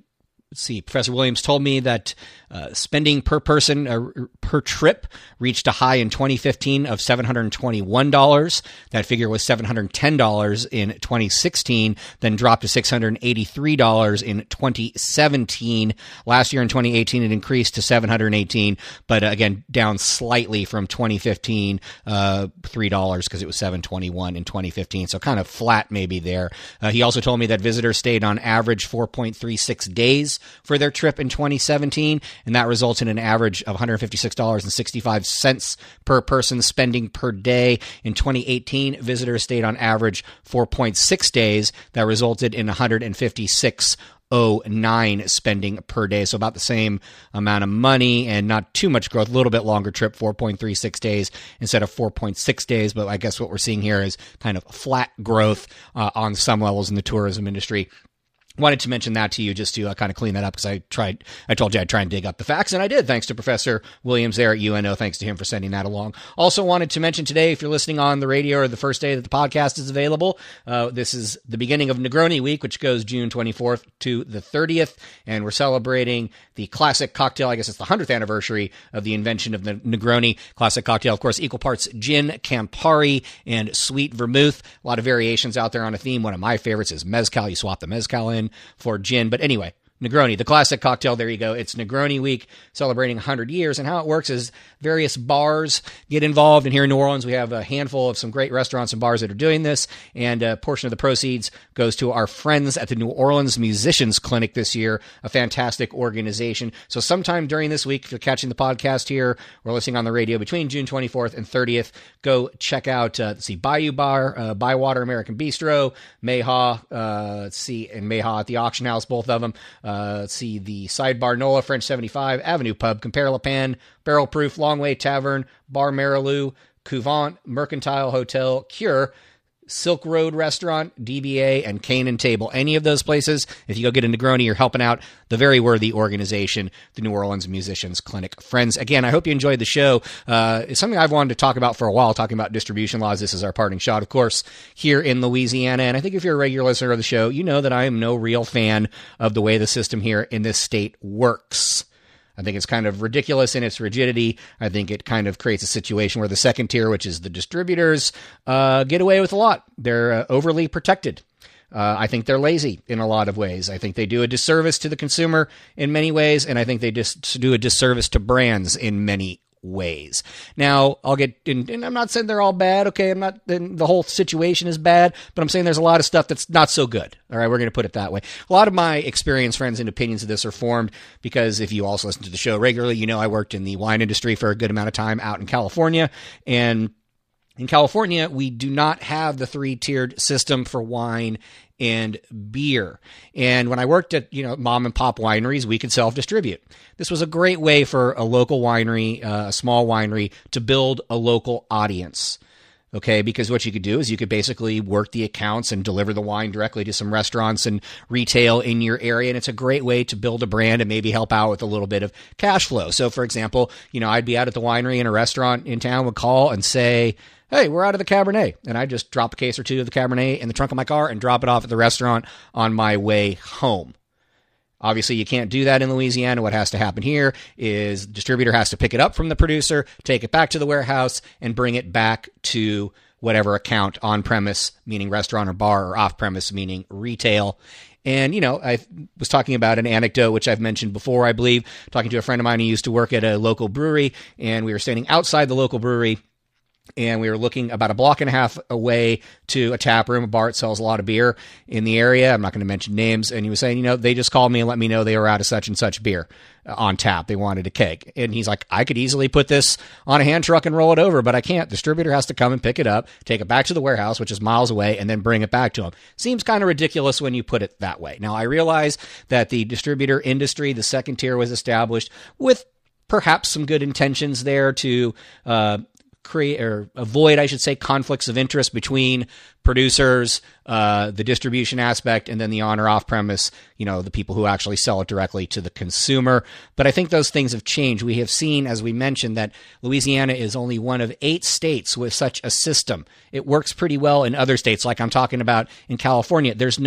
let's see, Professor Williams told me that uh, spending per person uh, per trip reached a high in twenty fifteen of seven hundred twenty-one dollars. That figure was seven hundred ten dollars in twenty sixteen, then dropped to six hundred eighty-three dollars in twenty seventeen. Last year in twenty eighteen, it increased to seven hundred eighteen dollars, but uh, again, down slightly from twenty fifteen, uh, three dollars because it was seven hundred twenty-one dollars in twenty fifteen. So kind of flat maybe there. Uh, he also told me that visitors stayed on average four point three six days for their trip in twenty seventeen, and that results in an average of one hundred fifty-six dollars and sixty-five cents per person spending per day. In twenty eighteen, visitors stayed on average four point six days. That resulted in one hundred fifty-six dollars oh nine spending per day. So about the same amount of money and not too much growth, a little bit longer trip, four point three six days instead of four point six days. But I guess what we're seeing here is kind of flat growth uh, on some levels in the tourism industry. Wanted to mention that to you just to uh, kind of clean that up because I tried, I told you I'd try and dig up the facts, and I did, thanks to Professor Williams there at U N O. Thanks to him for sending that along. Also wanted to mention today, if you're listening on the radio or the first day that the podcast is available, uh, this is the beginning of Negroni Week, which goes June twenty-fourth to the thirtieth, and we're celebrating the classic cocktail. I guess it's the hundredth anniversary of the invention of the Negroni classic cocktail. Of course, equal parts gin, Campari, and sweet vermouth. A lot of variations out there on a theme. One of my favorites is mezcal. You swap the mezcal in for gin. But anyway, Negroni, the classic cocktail. There you go. It's Negroni Week, celebrating one hundred years. And how it works is various bars get involved. And here in New Orleans, we have a handful of some great restaurants and bars that are doing this. And a portion of the proceeds goes to our friends at the New Orleans Musicians Clinic this year, a fantastic organization. So sometime during this week, if you're catching the podcast here or listening on the radio between June twenty-fourth and thirtieth, go check out, uh, let's see, Bayou Bar, uh, Bywater American Bistro, Mayhaw, uh, let's see, and Mayhaw at the Auction House, both of them. Uh, let's see, the Sidebar Nola, French seventy-five, Avenue Pub, Compare La Pan, Barrel Proof, Longway Tavern, Bar Marilou, Couvent, Mercantile Hotel, Cure, Silk Road Restaurant, D B A, and Cane and Table. Any of those places, if you go get a Negroni, you're helping out the very worthy organization, the New Orleans Musicians Clinic. Friends, again, I hope you enjoyed the show. Uh, it's something I've wanted to talk about for a while, talking about distribution laws. This is our parting shot, of course, here in Louisiana. And I think if you're a regular listener of the show, you know that I am no real fan of the way the system here in this state works. I think it's kind of ridiculous in its rigidity. I think it kind of creates a situation where the second tier, which is the distributors, uh, get away with a lot. They're uh, overly protected. Uh, I think they're lazy in a lot of ways. I think they do a disservice to the consumer in many ways, and I think they just do a disservice to brands in many ways. Now, I'll get in, and I'm not saying they're all bad, okay? I'm not, the whole situation is bad, but I'm saying there's a lot of stuff that's not so good. All right, we're going to put it that way. A lot of my experience, friends, and opinions of this are formed because if you also listen to the show regularly, you know I worked in the wine industry for a good amount of time out in California, and in California, we do not have the three-tiered system for wine and beer. And when I worked at, you know, mom and pop wineries, we could self-distribute. This was a great way for a local winery, uh, a small winery, to build a local audience. Okay, because what you could do is you could basically work the accounts and deliver the wine directly to some restaurants and retail in your area. And it's a great way to build a brand and maybe help out with a little bit of cash flow. So, for example, you know, I'd be out at the winery and a restaurant in town would call and say, hey, we're out of the Cabernet. And I just drop a case or two of the Cabernet in the trunk of my car and drop it off at the restaurant on my way home. Obviously, you can't do that in Louisiana. What has to happen here is the distributor has to pick it up from the producer, take it back to the warehouse, and bring it back to whatever account, on-premise, meaning restaurant or bar, or off-premise, meaning retail. And, you know, I was talking about an anecdote, which I've mentioned before, I believe, talking to a friend of mine who used to work at a local brewery, and we were standing outside the local brewery, and we were looking about a block and a half away to a tap room, a bar that sells a lot of beer in the area. I'm not going to mention names. And he was saying, you know, they just called me and let me know they were out of such and such beer on tap. They wanted a keg. And he's like, I could easily put this on a hand truck and roll it over, but I can't. Distributor has to come and pick it up, take it back to the warehouse, which is miles away, and then bring it back to him. Seems kind of ridiculous when you put it that way. Now, I realize that the distributor industry, the second tier, was established with perhaps some good intentions there to uh create or avoid, I should say, conflicts of interest between producers, uh, the distribution aspect, and then the on or off premise, you know, the people who actually sell it directly to the consumer. But I think those things have changed. We have seen, as we mentioned, that Louisiana is only one of eight states with such a system. It works pretty well in other states, like I'm talking about in California. There's no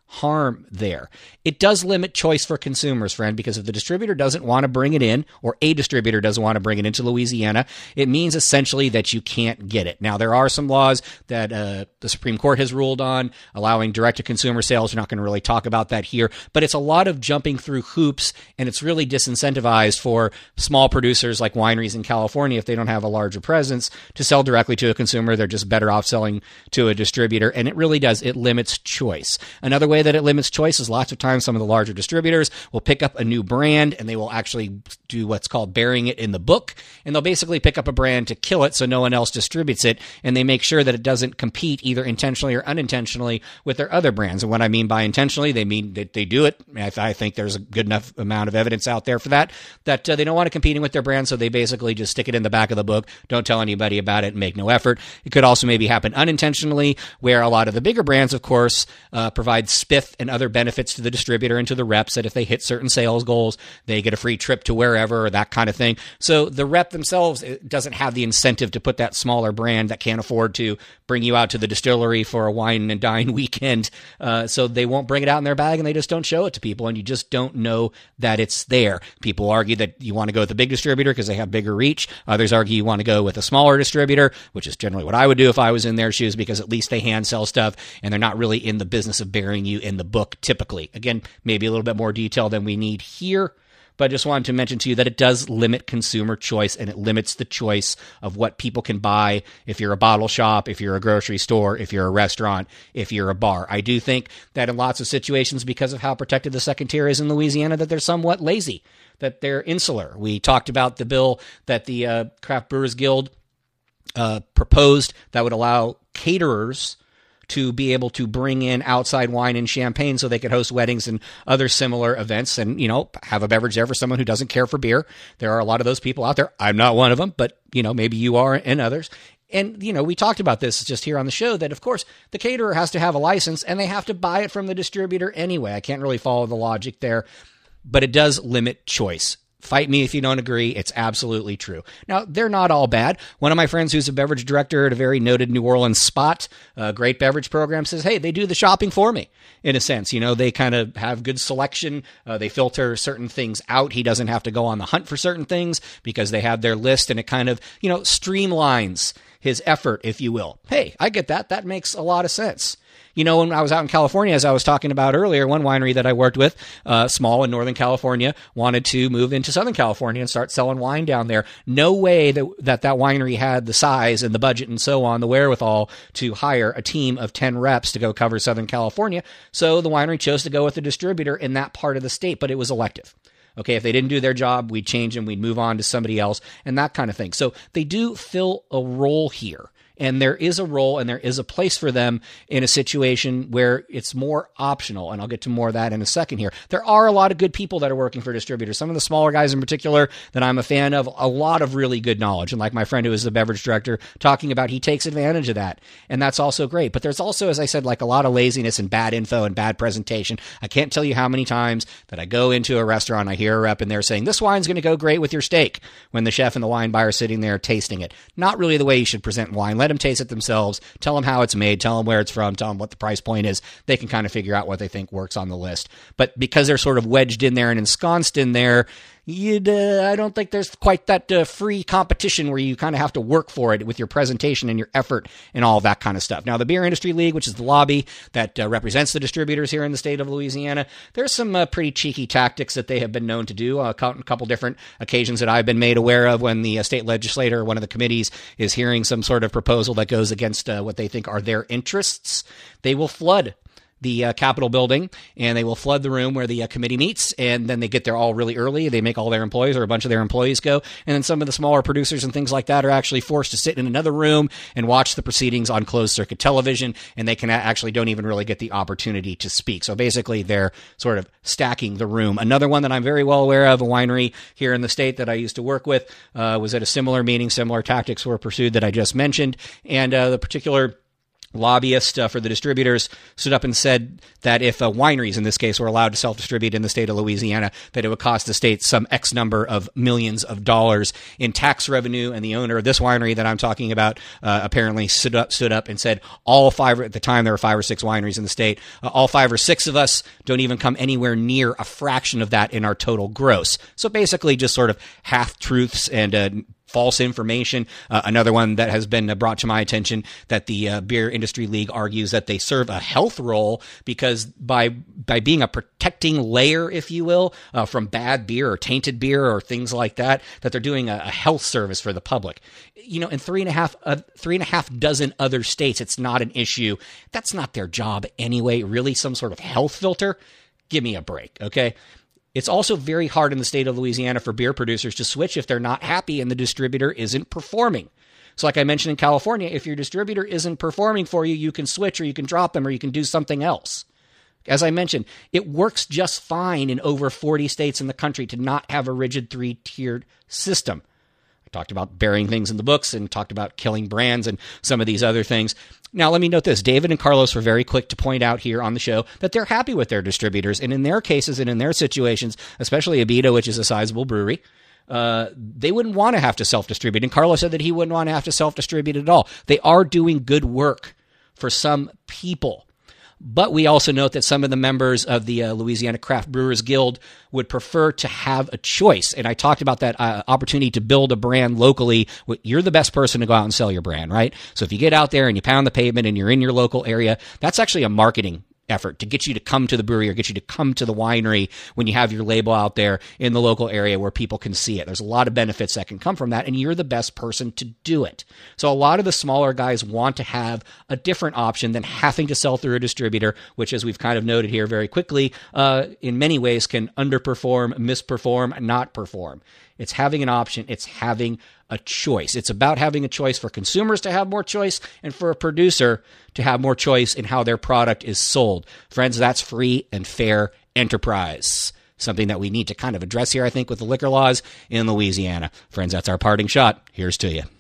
harm there. It does limit choice for consumers, friend, because if the distributor doesn't want to bring it in, or a distributor doesn't want to bring it into Louisiana, it means essentially that you can't get it. Now, there are some laws that uh, the Supreme Court has ruled on, allowing direct-to-consumer sales. We're not going to really talk about that here, but it's a lot of jumping through hoops, and it's really disincentivized for small producers like wineries in California, if they don't have a larger presence, to sell directly to a consumer. They're just better off selling to a distributor, and it really does. It limits choice. Another way that it limits choice is lots of times some of the larger distributors will pick up a new brand and they will actually do what's called burying it in the book, and they'll basically pick up a brand to kill it so no one else distributes it, and they make sure that it doesn't compete either intentionally or unintentionally with their other brands. And what I mean by intentionally, they mean that they do it. I, th- I think there's a good enough amount of evidence out there for that, that uh, they don't want to compete with their brand, so they basically just stick it in the back of the book, don't tell anybody about it, and make no effort. It could also maybe happen unintentionally, where a lot of the bigger brands, of course, uh, provide spiff and other benefits to the distributor and to the reps, that if they hit certain sales goals, they get a free trip to wherever, or that kind of thing. So the rep themselves, it doesn't have the incentive to put that smaller brand that can't afford to bring you out to the distillery for a wine and dine weekend. Uh, so they won't bring it out in their bag, and they just don't show it to people, and you just don't know that it's there. People argue that you want to go with a big distributor because they have bigger reach. Others argue you want to go with a smaller distributor, which is generally what I would do if I was in their shoes, because at least they hand sell stuff and they're not really in the business of burying you in the book typically. Again, maybe a little bit more detail than we need here, but I just wanted to mention to you that it does limit consumer choice, and it limits the choice of what people can buy if you're a bottle shop, if you're a grocery store, if you're a restaurant, if you're a bar. I do think that in lots of situations, because of how protected the second tier is in Louisiana, that they're somewhat lazy, that they're insular. We talked about the bill that the uh, Craft Brewers Guild uh, proposed that would allow caterers to be able to bring in outside wine and champagne so they could host weddings and other similar events, and, you know, have a beverage there for someone who doesn't care for beer. There are a lot of those people out there. I'm not one of them, but, you know, maybe you are, and others. And, you know, we talked about this just here on the show, that, of course, the caterer has to have a license, and they have to buy it from the distributor anyway. I can't really follow the logic there, but it does limit choice. Fight me if you don't agree. It's absolutely true. Now, they're not all bad. One of my friends who's a beverage director at a very noted New Orleans spot, a great beverage program, says, hey, they do the shopping for me, in a sense. You know, they kind of have good selection. Uh, they filter certain things out. He doesn't have to go on the hunt for certain things because they have their list, and it kind of, you know, streamlines his effort, if you will. Hey, I get that. That makes a lot of sense. You know, when I was out in California, as I was talking about earlier, one winery that I worked with, uh, small in Northern California, wanted to move into Southern California and start selling wine down there. No way that that, that winery had the size and the budget and so on, the wherewithal to hire a team of ten reps to go cover Southern California. So the winery chose to go with a distributor in that part of the state, but it was elective. Okay, if they didn't do their job, we'd change them, we'd move on to somebody else, and that kind of thing. So they do fill a role here. And there is a role and there is a place for them in a situation where it's more optional. And I'll get to more of that in a second here. There are a lot of good people that are working for distributors. Some of the smaller guys in particular that I'm a fan of, a lot of really good knowledge. And like my friend who is the beverage director talking about, he takes advantage of that. And that's also great. But there's also, as I said, like a lot of laziness and bad info and bad presentation. I can't tell you how many times that I go into a restaurant, I hear a rep and they're saying, this wine's going to go great with your steak, when the chef and the wine buyer are sitting there tasting it. Not really the way you should present wine. Let them taste it themselves. Tell them how it's made. Tell them where it's from. Tell them what the price point is. They can kind of figure out what they think works on the list. But because they're sort of wedged in there and ensconced in there, You'd, uh, I don't think there's quite that uh, free competition where you kind of have to work for it with your presentation and your effort and all that kind of stuff. Now, the Beer Industry League, which is the lobby that uh, represents the distributors here in the state of Louisiana, there's some uh, pretty cheeky tactics that they have been known to do. Uh, a couple different occasions that I've been made aware of when the uh, state legislator, one of the committees, is hearing some sort of proposal that goes against uh, what they think are their interests. They will flood the uh, Capitol building, and they will flood the room where the uh, committee meets, and then they get there all really early. They make all their employees or a bunch of their employees go, and then some of the smaller producers and things like that are actually forced to sit in another room and watch the proceedings on closed-circuit television, and they can actually don't even really get the opportunity to speak. So basically, they're sort of stacking the room. Another one that I'm very well aware of, a winery here in the state that I used to work with, uh, was at a similar meeting. Similar tactics were pursued that I just mentioned, and uh, the particular lobbyist uh, for the distributors stood up and said that if uh, wineries, in this case, were allowed to self-distribute in the state of Louisiana, that it would cost the state some X number of millions of dollars in tax revenue. And the owner of this winery that I'm talking about uh, apparently stood up, stood up and said all five, at the time there were five or six wineries in the state, uh, all five or six of us don't even come anywhere near a fraction of that in our total gross. So basically just sort of half-truths and uh, false information. Uh, another one that has been uh, brought to my attention, that the uh, Beer Industry League argues that they serve a health role because by by being a protecting layer, if you will, uh, from bad beer or tainted beer or things like that, that they're doing a, a health service for the public. You know, in three and a half uh, three and a half dozen other states, it's not an issue. That's not their job anyway. Really, some sort of health filter? Give me a break, okay? It's also very hard in the state of Louisiana for beer producers to switch if they're not happy and the distributor isn't performing. So like I mentioned in California, if your distributor isn't performing for you, you can switch or you can drop them or you can do something else. As I mentioned, it works just fine in over forty states in the country to not have a rigid three-tiered system. I talked about burying things in the books and talked about killing brands and some of these other things. Now, let me note this. David and Carlos were very quick to point out here on the show that they're happy with their distributors. And in their cases and in their situations, especially Abita, which is a sizable brewery, uh, they wouldn't want to have to self-distribute. And Carlos said that he wouldn't want to have to self-distribute at all. They are doing good work for some people. But we also note that some of the members of the uh, Louisiana Craft Brewers Guild would prefer to have a choice. And I talked about that uh, opportunity to build a brand locally. You're the best person to go out and sell your brand, right? So if you get out there and you pound the pavement and you're in your local area, that's actually a marketing effort to get you to come to the brewery or get you to come to the winery when you have your label out there in the local area where people can see it. There's a lot of benefits that can come from that, and you're the best person to do it. So a lot of the smaller guys want to have a different option than having to sell through a distributor, which, as we've kind of noted here very quickly, uh, in many ways can underperform, misperform, not perform. It's having an option. It's having a choice. It's about having a choice for consumers to have more choice and for a producer to have more choice in how their product is sold. Friends, that's free and fair enterprise. Something that we need to kind of address here, I think, with the liquor laws in Louisiana. Friends, that's our parting shot. Here's to you.